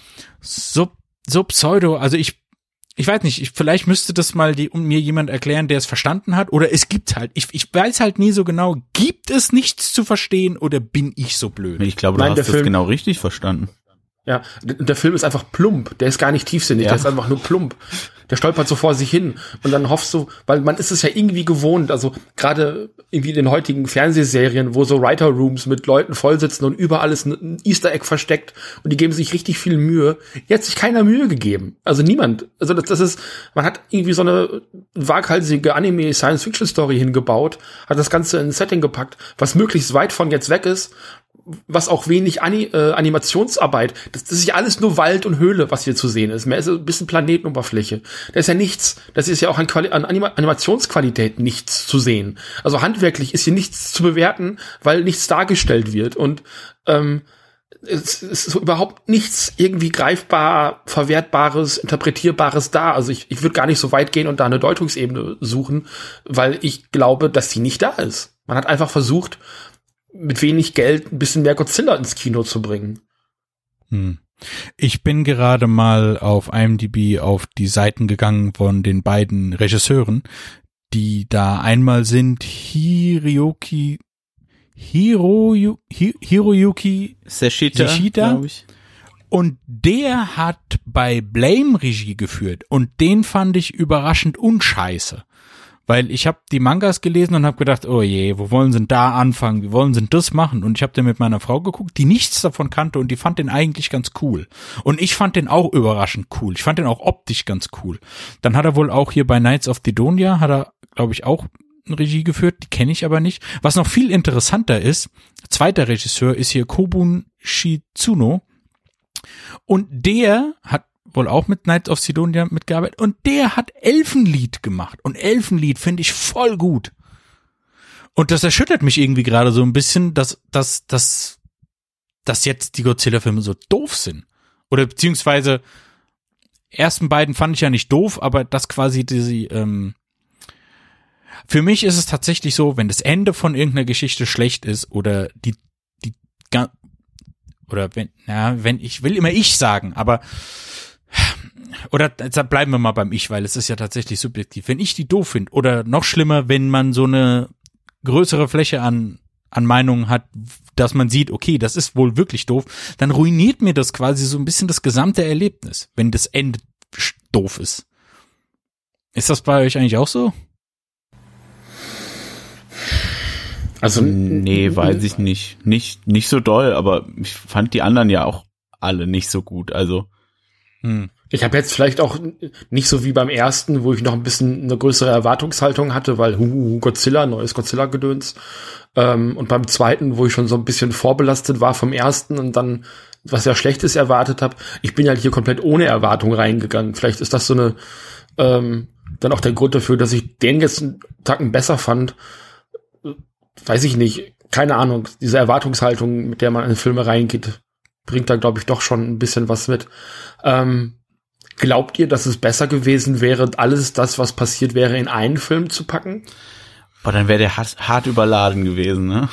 so, so pseudo. Also ich Ich weiß nicht, ich, vielleicht müsste das mal die, um mir jemand erklären, der es verstanden hat. Oder es gibt halt, ich, ich weiß halt nie so genau, gibt es nichts zu verstehen oder bin ich so blöd? Ich glaube, du Nein, hast das Film, genau richtig verstanden. Ja, der Film ist einfach plump. Der ist gar nicht tiefsinnig, Ja. der ist einfach nur plump. Der stolpert so vor sich hin. Und dann hoffst du, weil man ist es ja irgendwie gewohnt, also gerade irgendwie in den heutigen Fernsehserien, wo so Writer-Rooms mit Leuten vollsitzen und überall ist ein Easter Egg versteckt und die geben sich richtig viel Mühe. Hier hat sich keiner Mühe gegeben. Also niemand. Also das, das ist, man hat irgendwie so eine waghalsige Anime-Science-Fiction-Story hingebaut, hat das Ganze in ein Setting gepackt, was möglichst weit von jetzt weg ist, was auch wenig Ani- äh, Animationsarbeit, das, das ist ja alles nur Wald und Höhle, was hier zu sehen ist. Mehr ist ein bisschen Planetenoberfläche. Da ist ja nichts, das ist ja auch an, Quali- an Anima- Animationsqualität nichts zu sehen. Also handwerklich ist hier nichts zu bewerten, weil nichts dargestellt wird. Und ähm, es, es ist überhaupt nichts irgendwie greifbar, verwertbares, interpretierbares da. Also ich, ich würde gar nicht so weit gehen und da eine Deutungsebene suchen, weil ich glaube, dass sie nicht da ist. Man hat einfach versucht, mit wenig Geld ein bisschen mehr Godzilla ins Kino zu bringen. Hm. Ich bin gerade mal auf I M D B auf die Seiten gegangen von den beiden Regisseuren, die da einmal sind Hiroyuki Hiroyu, Hi, Hiroyuki Seshita, Seshita glaube ich. Und der hat bei Blame Regie geführt und den fand ich überraschend unscheiße. Weil ich habe die Mangas gelesen und habe gedacht, oh je, wo wollen sie denn da anfangen? Wie wollen sie denn das machen? Und ich habe den mit meiner Frau geguckt, die nichts davon kannte und die fand den eigentlich ganz cool. Und ich fand den auch überraschend cool. Ich fand den auch optisch ganz cool. Dann hat er wohl auch hier bei Knights of Sidonia, hat er, glaube ich, auch eine Regie geführt. Die kenne ich aber nicht. Was noch viel interessanter ist, zweiter Regisseur ist hier Kobun Shizuno. Und der hat wohl auch mit Knights of Sidonia mitgearbeitet und der hat Elfenlied gemacht und Elfenlied finde ich voll gut. Und das erschüttert mich irgendwie gerade so ein bisschen, dass, dass, dass, dass jetzt die Godzilla-Filme so doof sind. Oder beziehungsweise ersten beiden fand ich ja nicht doof, aber das quasi diese, ähm, für mich ist es tatsächlich so, wenn das Ende von irgendeiner Geschichte schlecht ist oder die, die, oder wenn, na, wenn, ich will immer ich sagen, aber oder bleiben wir mal beim Ich, weil es ist ja tatsächlich subjektiv. Wenn ich die doof finde oder noch schlimmer, wenn man so eine größere Fläche an an Meinungen hat, dass man sieht, okay, das ist wohl wirklich doof, dann ruiniert mir das quasi so ein bisschen das gesamte Erlebnis, wenn das Ende doof ist. Ist das bei euch eigentlich auch so? Also nee, weiß ich nicht. Nicht nicht so doll, aber ich fand die anderen ja auch alle nicht so gut. Also Hm. Ich habe jetzt vielleicht auch nicht so wie beim ersten, wo ich noch ein bisschen eine größere Erwartungshaltung hatte, weil hu, Godzilla, neues Godzilla-Gedöns. Ähm, und beim zweiten, wo ich schon so ein bisschen vorbelastet war vom ersten und dann was ja Schlechtes erwartet habe. Ich bin ja hier komplett ohne Erwartung reingegangen. Vielleicht ist das so eine ähm, dann auch der Grund dafür, dass ich den jetzt einen Tacken besser fand. Weiß ich nicht. Keine Ahnung. Diese Erwartungshaltung, mit der man in Filme reingeht, bringt da, glaube ich, doch schon ein bisschen was mit. Ähm, glaubt ihr, dass es besser gewesen wäre, alles das, was passiert wäre, in einen Film zu packen? Boah, dann wäre der hart, hart überladen gewesen, ne?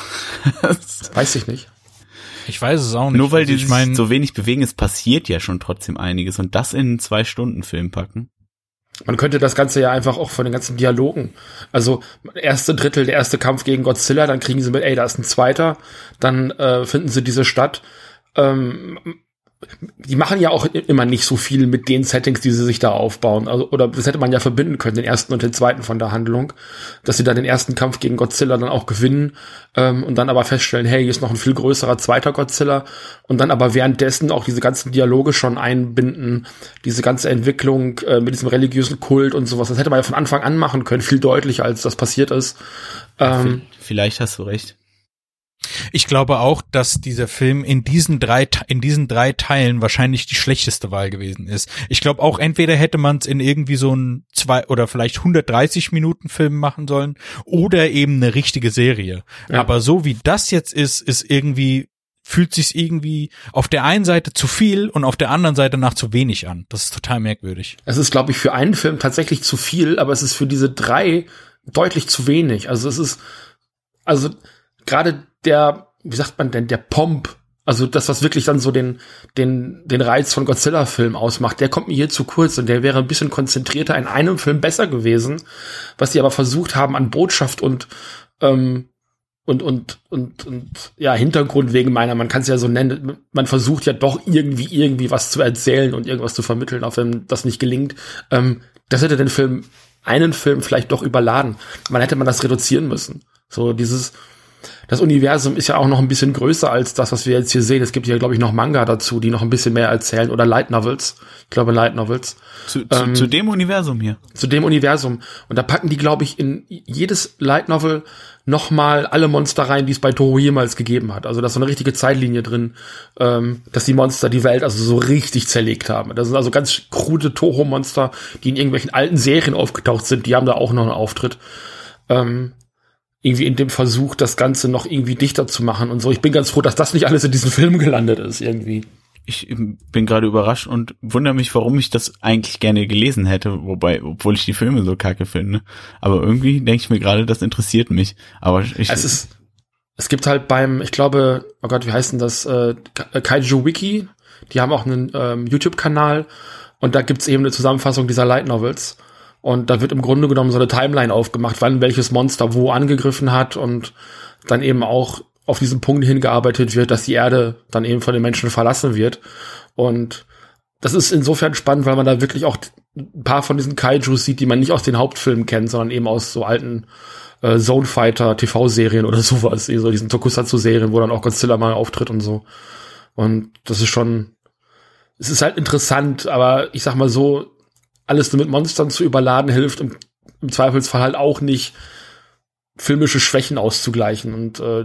Weiß ich nicht. Ich weiß es auch nicht. Nur weil also die ich mein, so wenig bewegen, es passiert ja schon trotzdem einiges. Und das in einen Zwei-Stunden-Film packen? Man könnte das Ganze ja einfach auch von den ganzen Dialogen, also erste Drittel, der erste Kampf gegen Godzilla, dann kriegen sie mit, ey, da ist ein zweiter, dann äh, finden sie diese Stadt. Ähm, die machen ja auch immer nicht so viel mit den Settings, die sie sich da aufbauen. Also, oder das hätte man ja verbinden können, den ersten und den zweiten von der Handlung, dass sie dann den ersten Kampf gegen Godzilla dann auch gewinnen ähm, und dann aber feststellen, hey, hier ist noch ein viel größerer zweiter Godzilla und dann aber währenddessen auch diese ganzen Dialoge schon einbinden, diese ganze Entwicklung äh, mit diesem religiösen Kult und sowas. Das hätte man ja von Anfang an machen können, viel deutlicher, als das passiert ist. Ähm, Vielleicht hast du recht. Ich glaube auch, dass dieser Film in diesen drei in diesen drei Teilen wahrscheinlich die schlechteste Wahl gewesen ist. Ich glaube auch, entweder hätte man es in irgendwie so einen zwei oder vielleicht hundertdreißig Minuten Film machen sollen oder eben eine richtige Serie. Ja. Aber so wie das jetzt ist, ist irgendwie fühlt sich's irgendwie auf der einen Seite zu viel und auf der anderen Seite nach zu wenig an. Das ist total merkwürdig. Es ist, glaube ich, für einen Film tatsächlich zu viel, aber es ist für diese drei deutlich zu wenig. Also es ist also gerade der, wie sagt man denn, der Pomp, also das, was wirklich dann so den den den Reiz von Godzilla-Filmen ausmacht, der kommt mir hier zu kurz und der wäre ein bisschen konzentrierter in einem Film besser gewesen, was die aber versucht haben an Botschaft und ähm, und und und und ja, Hintergrund wegen meiner, man kann es ja so nennen, man versucht ja doch irgendwie irgendwie was zu erzählen und irgendwas zu vermitteln, auch wenn das nicht gelingt. Ähm, das hätte den Film, einen Film vielleicht doch überladen. Man hätte man das reduzieren müssen. So dieses Das Universum ist ja auch noch ein bisschen größer als das, was wir jetzt hier sehen. Es gibt ja, glaube ich, noch Manga dazu, die noch ein bisschen mehr erzählen. Oder Light Novels. Ich glaube, Light Novels. Zu, zu, ähm, zu dem Universum hier. Zu dem Universum. Und da packen die, glaube ich, in jedes Light Novel noch mal alle Monster rein, die es bei Toho jemals gegeben hat. Also da ist so eine richtige Zeitlinie drin, ähm, dass die Monster die Welt also so richtig zerlegt haben. Das sind also ganz krude Toho-Monster, die in irgendwelchen alten Serien aufgetaucht sind. Die haben da auch noch einen Auftritt. Ähm, irgendwie in dem Versuch, das Ganze noch irgendwie dichter zu machen und so. Ich bin ganz froh, dass das nicht alles in diesem Film gelandet ist, irgendwie. Ich bin gerade überrascht und wundere mich, warum ich das eigentlich gerne gelesen hätte, wobei, obwohl ich die Filme so kacke finde. Aber irgendwie denke ich mir gerade, das interessiert mich. Aber ich es ist, es gibt halt beim, ich glaube, oh Gott, wie heißt denn das, äh, Kaiju Wiki, die haben auch einen ähm, YouTube-Kanal und da gibt's eben eine Zusammenfassung dieser Light Novels. Und da wird im Grunde genommen so eine Timeline aufgemacht, wann welches Monster wo angegriffen hat und dann eben auch auf diesen Punkt hingearbeitet wird, dass die Erde dann eben von den Menschen verlassen wird. Und das ist insofern spannend, weil man da wirklich auch ein paar von diesen Kaijus sieht, die man nicht aus den Hauptfilmen kennt, sondern eben aus so alten äh, Zone Fighter T V-Serien oder sowas, so diesen Tokusatsu-Serien, wo dann auch Godzilla mal auftritt und so. Und das ist schon, es ist halt interessant, aber ich sag mal so, alles nur mit Monstern zu überladen, hilft im, im Zweifelsfall halt auch nicht, filmische Schwächen auszugleichen. Und äh,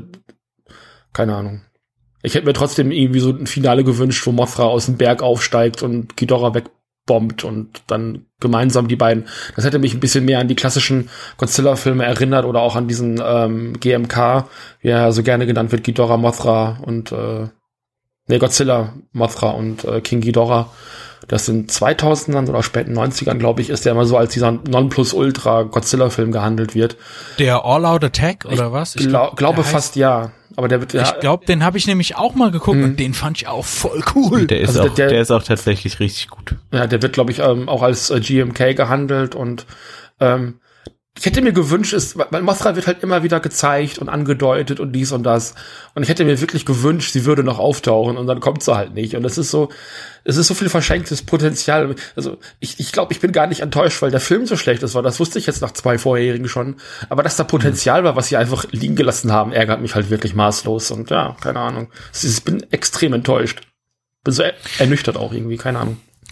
keine Ahnung. Ich hätte mir trotzdem irgendwie so ein Finale gewünscht, wo Mothra aus dem Berg aufsteigt und Ghidorah wegbombt und dann gemeinsam die beiden. Das hätte mich ein bisschen mehr an die klassischen Godzilla-Filme erinnert oder auch an diesen ähm, G M K, wie er so gerne genannt wird, Ghidorah, Mothra und äh, nee, Godzilla, Mothra und äh, King Ghidorah. Das in zweitausendern oder späten neunzigern, glaube ich, ist der immer so als dieser Nonplusultra-Godzilla-Film gehandelt wird. Der All-Out Attack oder was? Ich glaub, glaube fast ja. Aber der wird ja. Ich glaube, den habe ich nämlich auch mal geguckt hm. und den fand ich auch voll cool. Der ist also auch, der, der ist auch tatsächlich richtig gut. Ja, der wird, glaube ich, ähm, auch als äh, G M K gehandelt und ähm, ich hätte mir gewünscht, ist, weil Mothra wird halt immer wieder gezeigt und angedeutet und dies und das. Und ich hätte mir wirklich gewünscht, sie würde noch auftauchen und dann kommt sie halt nicht. Und es ist so, es ist so viel verschenktes Potenzial. Also ich, ich glaube, ich bin gar nicht enttäuscht, weil der Film so schlecht ist, weil das wusste ich jetzt nach zwei vorherigen schon. Aber dass da Potenzial war, was sie einfach liegen gelassen haben, ärgert mich halt wirklich maßlos. Und ja, keine Ahnung. Ich bin extrem enttäuscht. Bin so ernüchtert auch irgendwie, keine Ahnung.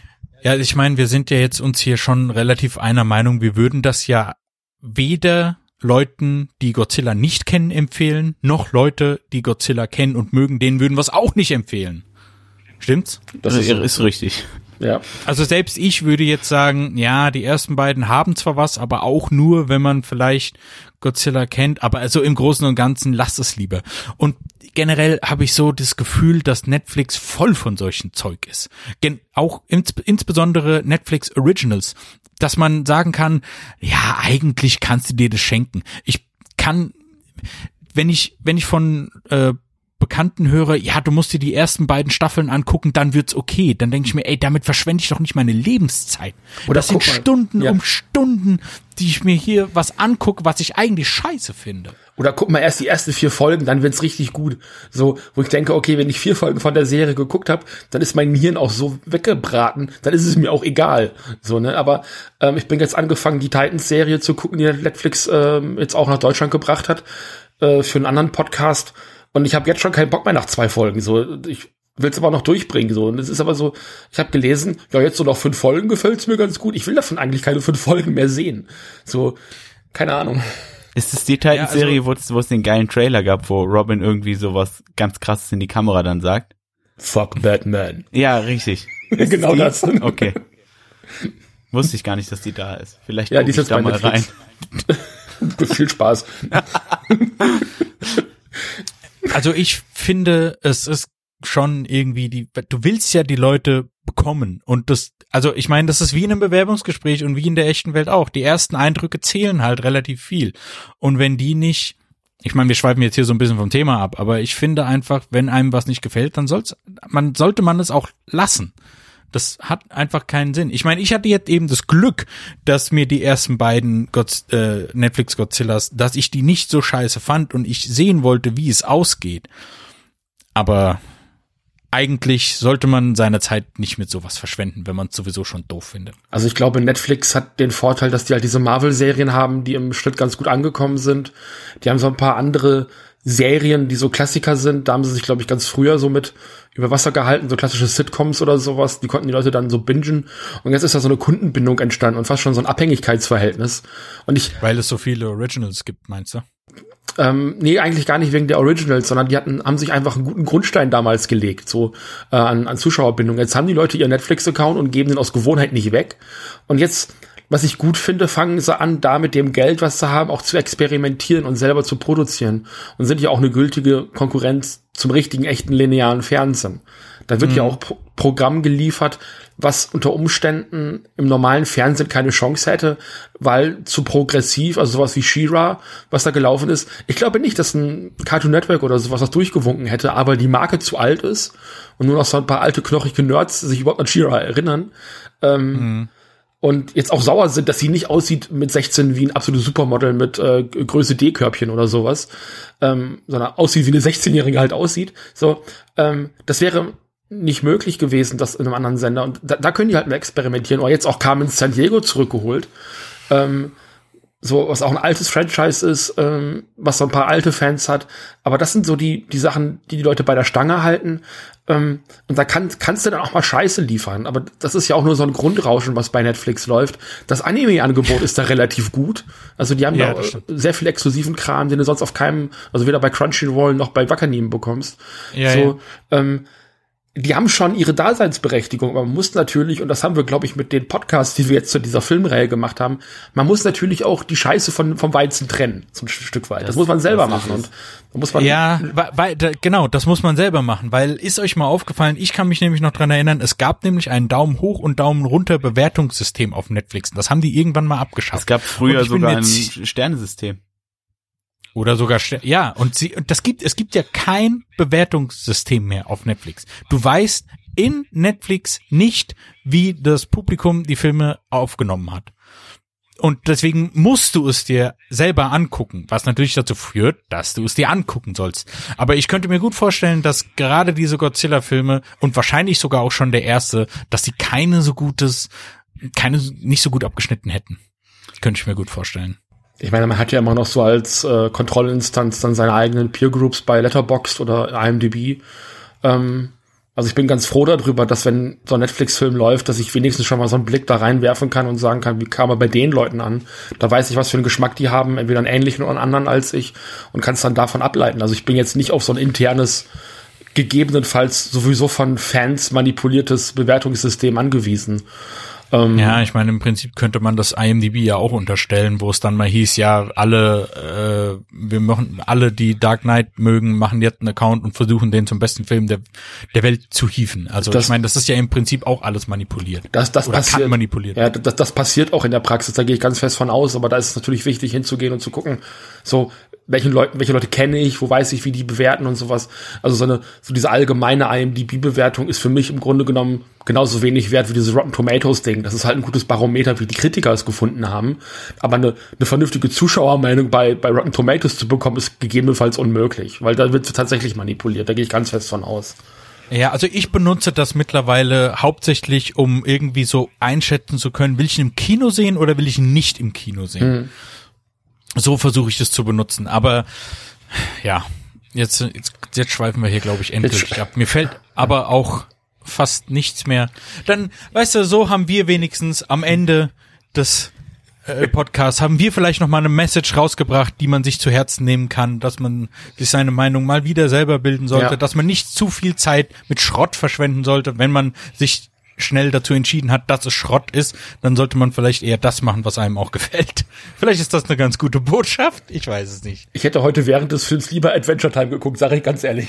Ja, ich meine, wir sind ja jetzt uns hier schon relativ einer Meinung. Wir würden das ja weder Leuten, die Godzilla nicht kennen, empfehlen, noch Leute, die Godzilla kennen und mögen, denen würden wir es auch nicht empfehlen. Stimmt's? Das ist, ist richtig. Ja. Also selbst ich würde jetzt sagen, ja, die ersten beiden haben zwar was, aber auch nur, wenn man vielleicht Godzilla kennt, aber also im Großen und Ganzen lasst es lieber. Und generell habe ich so das Gefühl, dass Netflix voll von solchen Zeug ist. Gen- auch ins- insbesondere Netflix Originals, dass man sagen kann, ja, eigentlich kannst du dir das schenken. Ich kann, wenn ich, wenn ich von äh, Bekannten höre, ja, du musst dir die ersten beiden Staffeln angucken, dann wird's okay. Dann denke ich mir, ey, damit verschwende ich doch nicht meine Lebenszeit. Oder das sind guck mal. Stunden Ja. um Stunden, die ich mir hier was angucke, was ich eigentlich scheiße finde. Oder guck mal erst die ersten vier Folgen, dann wird's richtig gut. So, wo ich denke, okay, wenn ich vier Folgen von der Serie geguckt habe, dann ist mein Hirn auch so weggebraten, dann ist es mir auch egal. So, ne? Aber ähm, ich bin jetzt angefangen, die Titans-Serie zu gucken, die Netflix ähm, jetzt auch nach Deutschland gebracht hat, äh, für einen anderen Podcast. Und ich habe jetzt schon keinen Bock mehr nach zwei Folgen. So, ich will's aber noch durchbringen. So, und es ist aber so, ich habe gelesen, ja, jetzt so noch fünf Folgen gefällt's mir ganz gut. Ich will davon eigentlich keine fünf Folgen mehr sehen. So, keine Ahnung. Ist es die Titans-Serie, Ja, also, wo es wo es den geilen Trailer gab, wo Robin irgendwie sowas ganz krasses in die Kamera dann sagt? Fuck Batman. Ja, richtig. Ist Genau die? das. Okay. Wusste ich gar nicht, dass die da ist. Vielleicht Ja, guck die ist ich jetzt da bei mal rein. Netflix. Viel Spaß. Also ich finde, es ist schon irgendwie die, du willst ja die Leute bekommen und das, also ich meine, das ist wie in einem Bewerbungsgespräch und wie in der echten Welt auch. Die ersten Eindrücke zählen halt relativ viel. Und wenn die nicht, ich meine, wir schweifen jetzt hier so ein bisschen vom Thema ab, aber ich finde einfach, wenn einem was nicht gefällt, dann soll's, man, sollte man es auch lassen. Das hat einfach keinen Sinn. Ich meine, ich hatte jetzt eben das Glück, dass mir die ersten beiden God, äh, Netflix Godzillas, dass ich die nicht so scheiße fand und ich sehen wollte, wie es ausgeht. Aber eigentlich sollte man seine Zeit nicht mit sowas verschwenden, wenn man es sowieso schon doof findet. Also ich glaube, Netflix hat den Vorteil, dass die halt diese Marvel-Serien haben, die im Schnitt ganz gut angekommen sind. Die haben so ein paar andere Serien, die so Klassiker sind. Da haben sie sich, glaube ich, ganz früher so mit über Wasser gehalten, so klassische Sitcoms oder sowas. Die konnten die Leute dann so bingen. Und jetzt ist da so eine Kundenbindung entstanden und fast schon so ein Abhängigkeitsverhältnis. Und ich Weil es so viele Originals gibt, meinst du? Ähm, nee, eigentlich gar nicht wegen der Originals, sondern die hatten, haben sich einfach einen guten Grundstein damals gelegt, so äh, an, an Zuschauerbindung. Jetzt haben die Leute ihren Netflix-Account und geben den aus Gewohnheit nicht weg. Und jetzt, was ich gut finde, fangen sie an, da mit dem Geld, was sie haben, auch zu experimentieren und selber zu produzieren. Und sind ja auch eine gültige Konkurrenz zum richtigen, echten, linearen Fernsehen. Da wird mhm. ja auch Pro- Programm geliefert, was unter Umständen im normalen Fernsehen keine Chance hätte, weil zu progressiv, also sowas wie She-Ra, was da gelaufen ist. Ich glaube nicht, dass ein Cartoon Network oder sowas das durchgewunken hätte, aber die Marke zu alt ist und nur noch so ein paar alte, knochige Nerds sich überhaupt an She-Ra erinnern. Ähm, mhm. Und jetzt auch sauer sind, dass sie nicht aussieht mit sechzehn wie ein absolutes Supermodel mit äh, Größe D-Körbchen oder sowas, ähm, sondern aussieht wie eine sechzehnjährige halt aussieht. So, ähm, das wäre nicht möglich gewesen, das in einem anderen Sender. Und da, da können die halt mal experimentieren. Oder jetzt auch Carmen Sandiego zurückgeholt. Ähm, so, was auch ein altes Franchise ist, ähm, was so ein paar alte Fans hat. Aber das sind so die, die Sachen, die die Leute bei der Stange halten. Ähm, und da kann, kannst du dann auch mal Scheiße liefern. Aber das ist ja auch nur so ein Grundrauschen, was bei Netflix läuft. Das Anime-Angebot ist da relativ gut. Also die haben ja, da sehr viel exklusiven Kram, den du sonst auf keinem, also weder bei Crunchyroll noch bei Wakanim bekommst. Ja, so, ja. Ähm, die haben schon ihre Daseinsberechtigung, aber man muss natürlich, und das haben wir, glaube ich, mit den Podcasts, die wir jetzt zu dieser Filmreihe gemacht haben, man muss natürlich auch die Scheiße von, vom Weizen trennen, so ein Stück weit. Das, das muss man selber machen. Und da muss man ja, weil, da, genau, das muss man selber machen, weil ist euch mal aufgefallen, ich kann mich nämlich noch dran erinnern, es gab nämlich ein Daumen hoch und Daumen runter Bewertungssystem auf Netflix. Das haben die irgendwann mal abgeschafft. Es gab früher sogar ein Sternesystem. Oder sogar, ja, und sie, das gibt, es gibt ja kein Bewertungssystem mehr auf Netflix. Du weißt in Netflix nicht, wie das Publikum die Filme aufgenommen hat. Und deswegen musst du es dir selber angucken, was natürlich dazu führt, dass du es dir angucken sollst. Aber ich könnte mir gut vorstellen, dass gerade diese Godzilla-Filme und wahrscheinlich sogar auch schon der erste, dass die keine so gutes, keine, nicht so gut abgeschnitten hätten. Könnte ich mir gut vorstellen. Ich meine, man hat ja immer noch so als äh, Kontrollinstanz dann seine eigenen Peer Groups bei Letterboxd oder I M D B. Ähm, Also ich bin ganz froh darüber, dass wenn so ein Netflix-Film läuft, dass ich wenigstens schon mal so einen Blick da reinwerfen kann und sagen kann, wie kam er bei den Leuten an? Da weiß ich, was für einen Geschmack die haben, entweder einen ähnlichen oder einen anderen als ich und kann es dann davon ableiten. Also ich bin jetzt nicht auf so ein internes, gegebenenfalls sowieso von Fans manipuliertes Bewertungssystem angewiesen. Ähm, ja, ich meine, im Prinzip könnte man das I M D B ja auch unterstellen, wo es dann mal hieß, ja, alle, äh, wir machen, alle, die Dark Knight mögen, machen jetzt einen Account und versuchen, den zum besten Film der, der Welt zu hieven. Also das, ich meine, das ist ja im Prinzip auch alles manipuliert. Das, das Oder passiert, kann manipuliert. Ja, das, das passiert auch in der Praxis, da gehe ich ganz fest von aus, aber da ist es natürlich wichtig hinzugehen und zu gucken, so, welchen Leuten, welche Leute kenne ich, wo weiß ich, wie die bewerten und sowas. Also so eine, so diese allgemeine I M D B-Bewertung ist für mich im Grunde genommen genauso wenig wert wie dieses Rotten Tomatoes-Ding. Das ist halt ein gutes Barometer, wie die Kritiker es gefunden haben. Aber eine, eine vernünftige Zuschauermeinung bei, bei Rotten Tomatoes zu bekommen, ist gegebenenfalls unmöglich, weil da wird tatsächlich manipuliert. Da gehe ich ganz fest von aus. Ja, also ich benutze das mittlerweile hauptsächlich, um irgendwie so einschätzen zu können, will ich ihn im Kino sehen oder will ich ihn nicht im Kino sehen? Hm. So versuche ich das zu benutzen, aber ja, jetzt jetzt, jetzt schweifen wir hier, glaube ich, endlich ab. Mir fällt aber auch fast nichts mehr. Dann, weißt du, so haben wir wenigstens am Ende des äh, Podcasts, haben wir vielleicht noch mal eine Message rausgebracht, die man sich zu Herzen nehmen kann, dass man sich seine Meinung mal wieder selber bilden sollte, ja. Dass man nicht zu viel Zeit mit Schrott verschwenden sollte, wenn man sich schnell dazu entschieden hat, dass es Schrott ist, dann sollte man vielleicht eher das machen, was einem auch gefällt. Vielleicht ist das eine ganz gute Botschaft, ich weiß es nicht. Ich hätte heute während des Films lieber Adventure Time geguckt, sage ich ganz ehrlich.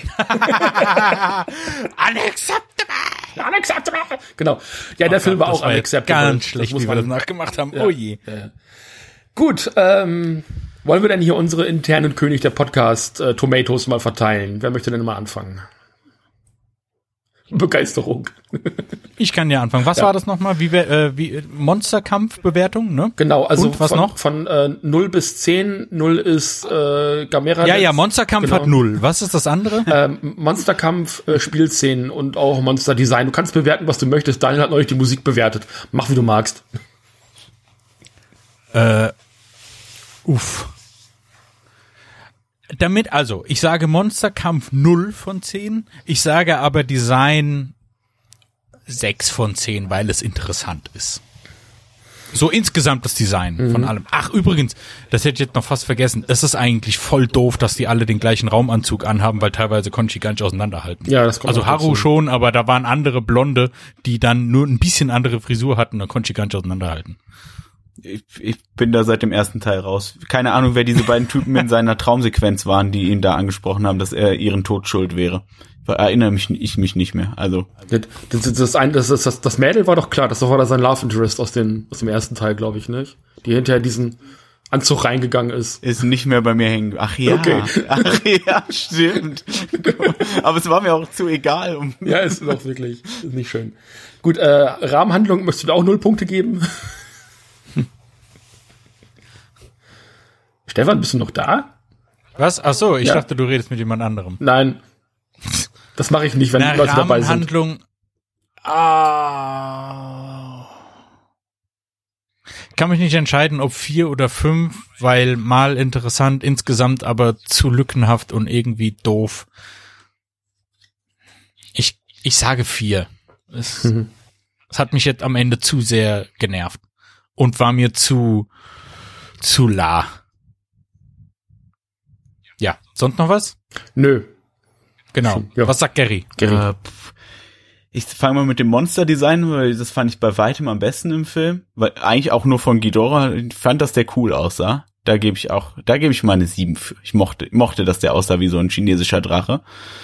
Unacceptable! Unacceptable! Genau. Ja, der oh Film Gott, war auch war unacceptable. Ganz schlecht, wie wir das nachgemacht haben. Ja, oh je. Ja. Gut, ähm, wollen wir denn hier unsere internen König der Podcast äh, Tomatoes mal verteilen? Wer möchte denn mal anfangen? Begeisterung. Ich kann ja anfangen. Was ja. war das nochmal? Wie, äh, wie Monsterkampf-Bewertung, ne? Genau, also und was von, noch? von äh, null bis zehn. null ist äh, Gamera. Ja, ja, Monsterkampf genau. hat null. Was ist das andere? Ähm, Monsterkampf, äh, Spielszenen und auch Monsterdesign. Du kannst bewerten, was du möchtest. Daniel hat neulich die Musik bewertet. Mach, wie du magst. Äh, uff. Damit, also, ich sage Monsterkampf null von zehn, ich sage aber Design sechs von zehn, weil es interessant ist. So insgesamt das Design mhm. von allem. Ach, übrigens, das hätte ich jetzt noch fast vergessen, es ist eigentlich voll doof, dass die alle den gleichen Raumanzug anhaben, weil teilweise konnte ich die gar nicht auseinanderhalten. Ja, das kommt also Haru dazu. Schon, aber da waren andere Blonde, die dann nur ein bisschen andere Frisur hatten, da konnte ich die gar nicht auseinanderhalten. Ich, ich bin da seit dem ersten Teil raus. Keine Ahnung, wer diese beiden Typen in seiner Traumsequenz waren, die ihn da angesprochen haben, dass er ihren Tod schuld wäre. Erinnere mich ich mich nicht mehr. Also das, das, das, ein, das, das, das Mädel war doch klar, das war da sein Love Interest aus, den, aus dem ersten Teil, glaube ich, nicht? Die hinterher diesen Anzug reingegangen ist. Ist nicht mehr bei mir hängen. Ach ja, okay. Ach ja, stimmt. Aber es war mir auch zu egal. Um ja, ist doch wirklich ist nicht schön. Gut, äh, Rahmenhandlung, möchtest du auch null Punkte geben? Stefan, bist du noch da? Was? Ach so, ich ja. dachte, du redest mit jemand anderem. Nein, das mache ich nicht, wenn Na, Leute dabei sind. Rahmenhandlung. Ah. Ich kann mich nicht entscheiden, ob vier oder fünf, weil mal interessant, insgesamt aber zu lückenhaft und irgendwie doof. Ich, ich sage vier. Es, mhm. es hat mich jetzt am Ende zu sehr genervt und war mir zu, zu la. Ja, sonst noch was? Nö. Genau. Ja. Was sagt Gary? Gary. Äh, ich fange mal mit dem Monster-Design, weil das fand ich bei weitem am besten im Film. Weil eigentlich auch nur von Ghidorah. Ich fand, dass der cool aussah. Da gebe ich auch, da gebe ich mal eine sieben für. Ich mochte, mochte, dass der aussah wie so ein chinesischer Drache.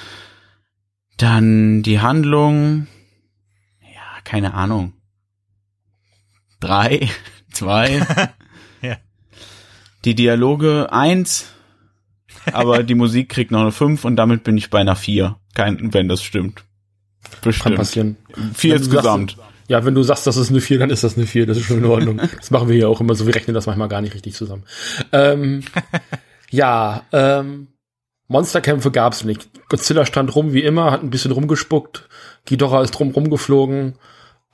Dann die Handlung. Ja, keine Ahnung. Drei, zwei. Ja. Die Dialoge eins. Aber die Musik kriegt noch eine fünf und damit bin ich bei einer vier. Kein, wenn das stimmt. Bestimmt. Kann passieren. vier insgesamt. Sagst, ja, wenn du sagst, das ist eine vier, dann ist das eine vier. Das ist schon in Ordnung. Das machen wir hier auch immer so. Wir rechnen das manchmal gar nicht richtig zusammen. Ähm, ja, ähm, Monsterkämpfe gab's nicht. Godzilla stand rum wie immer, hat ein bisschen rumgespuckt. Ghidorah ist drum rumgeflogen.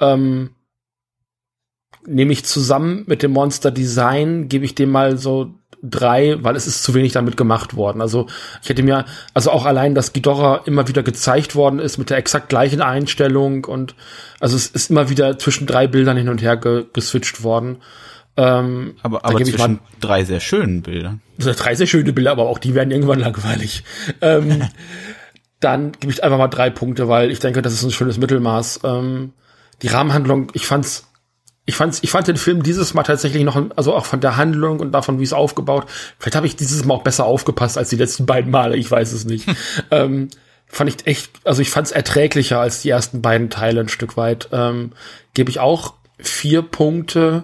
Ähm, nehme ich zusammen mit dem Monster Design, gebe ich dem mal so drei, weil es ist zu wenig damit gemacht worden. Also ich hätte mir, also auch allein, dass Ghidorah immer wieder gezeigt worden ist mit der exakt gleichen Einstellung und also es ist immer wieder zwischen drei Bildern hin und her ge- geswitcht worden. Ähm, aber aber zwischen mal, drei sehr schönen Bildern. Drei sehr schöne Bilder, aber auch die werden irgendwann langweilig. ähm, dann gebe ich einfach mal drei Punkte, weil ich denke, das ist ein schönes Mittelmaß. Ähm, die Rahmenhandlung, ich fand's Ich fand's, ich fand den Film dieses Mal tatsächlich noch, also auch von der Handlung und davon, wie es aufgebaut. Vielleicht habe ich dieses Mal auch besser aufgepasst als die letzten beiden Male, ich weiß es nicht. ähm, fand ich echt, also ich fand's erträglicher als die ersten beiden Teile ein Stück weit. Ähm, gebe ich auch vier Punkte.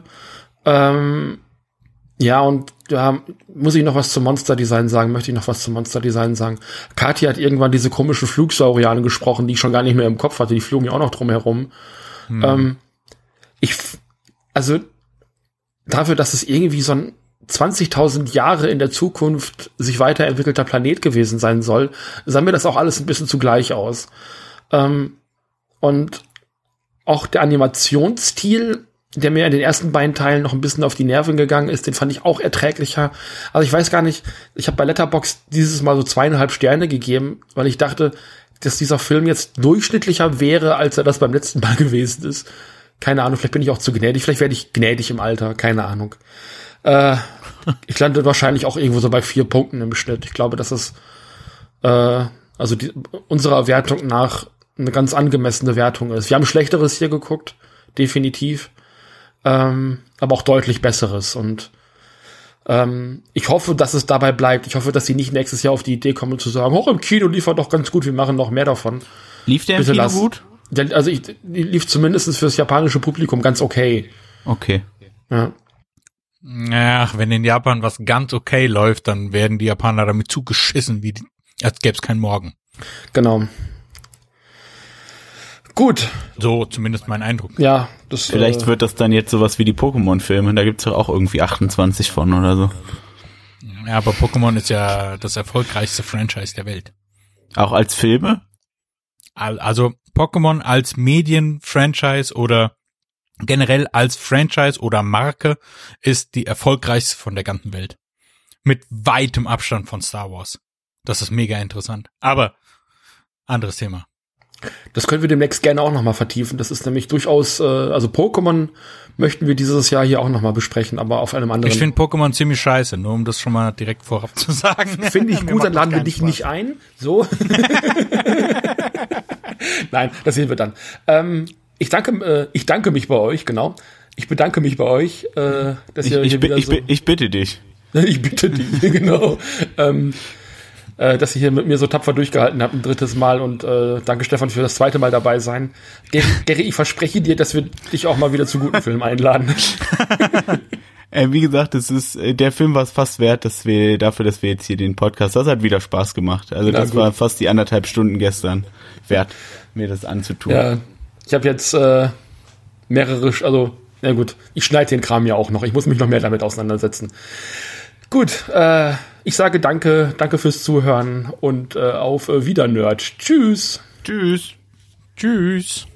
Ähm, ja, und da muss ich noch was zum Monster-Design sagen, möchte ich noch was zum Monster-Design sagen. Kathi hat irgendwann diese komischen Flugsaurier angesprochen, die ich schon gar nicht mehr im Kopf hatte, die flogen ja auch noch drum herum. Hm. Ähm, ich Also dafür, dass es irgendwie so ein zwanzigtausend Jahre in der Zukunft sich weiterentwickelter Planet gewesen sein soll, sah mir das auch alles ein bisschen zugleich aus. Ähm, und auch der Animationsstil, der mir in den ersten beiden Teilen noch ein bisschen auf die Nerven gegangen ist, den fand ich auch erträglicher. Also ich weiß gar nicht, ich habe bei Letterboxd dieses Mal so zweieinhalb Sterne gegeben, weil ich dachte, dass dieser Film jetzt durchschnittlicher wäre, als er das beim letzten Mal gewesen ist. Keine Ahnung, vielleicht bin ich auch zu gnädig, vielleicht werde ich gnädig im Alter, keine Ahnung. Äh, ich lande wahrscheinlich auch irgendwo so bei vier Punkten im Schnitt. Ich glaube, dass es äh, also die, unserer Wertung nach eine ganz angemessene Wertung ist. Wir haben Schlechteres hier geguckt, definitiv, ähm, aber auch deutlich Besseres. Und ähm, ich hoffe, dass es dabei bleibt. Ich hoffe, dass sie nicht nächstes Jahr auf die Idee kommen zu sagen, hoch, im Kino liefert doch ganz gut, wir machen noch mehr davon. Lief der im Kino lass, gut? Also ich die lief zumindest fürs japanische Publikum ganz okay. Okay. Ja. Ach, wenn in Japan was ganz okay läuft, dann werden die Japaner damit zugeschissen, wie die, als gäbe es keinen Morgen. Genau. Gut. So zumindest mein Eindruck. Ja, das Vielleicht äh, wird das dann jetzt sowas wie die Pokémon-Filme, da gibt's doch auch irgendwie achtundzwanzig von oder so. Ja, aber Pokémon ist ja das erfolgreichste Franchise der Welt. Auch als Filme? Also Pokémon als Medien-Franchise oder generell als Franchise oder Marke ist die erfolgreichste von der ganzen Welt. Mit weitem Abstand von Star Wars. Das ist mega interessant. Aber anderes Thema. Das können wir demnächst gerne auch nochmal vertiefen. Das ist nämlich durchaus, äh, also Pokémon möchten wir dieses Jahr hier auch nochmal besprechen, aber auf einem anderen. Ich finde Pokémon ziemlich scheiße, nur um das schon mal direkt vorab zu sagen. Finde ich gut, dann laden wir dich Spaß. nicht ein. So. Nein, das sehen wir dann. Ähm, ich danke, äh, ich danke mich bei euch, genau. Ich bedanke mich bei euch, äh, dass ich, ihr ich, hier wieder ich, so. Ich bitte dich. Ich bitte dich, genau. ähm, äh, dass ihr hier mit mir so tapfer durchgehalten habt, ein drittes Mal und äh, danke Stefan für das zweite Mal dabei sein. Gary, Gary, ich verspreche dir, dass wir dich auch mal wieder zu guten Filmen einladen. Äh, wie gesagt, es ist äh, der Film war es fast wert, dass wir dafür, dass wir jetzt hier den Podcast, das hat wieder Spaß gemacht. Also Na, das gut. war fast die anderthalb Stunden gestern wert, mir das anzutun. Ja, ich habe jetzt äh, mehrere, also na gut, ich schneide den Kram ja auch noch. Ich muss mich noch mehr damit auseinandersetzen. Gut, äh, ich sage danke, danke fürs Zuhören und äh, auf äh, Wieder Nerd. Tschüss. Tschüss. Tschüss.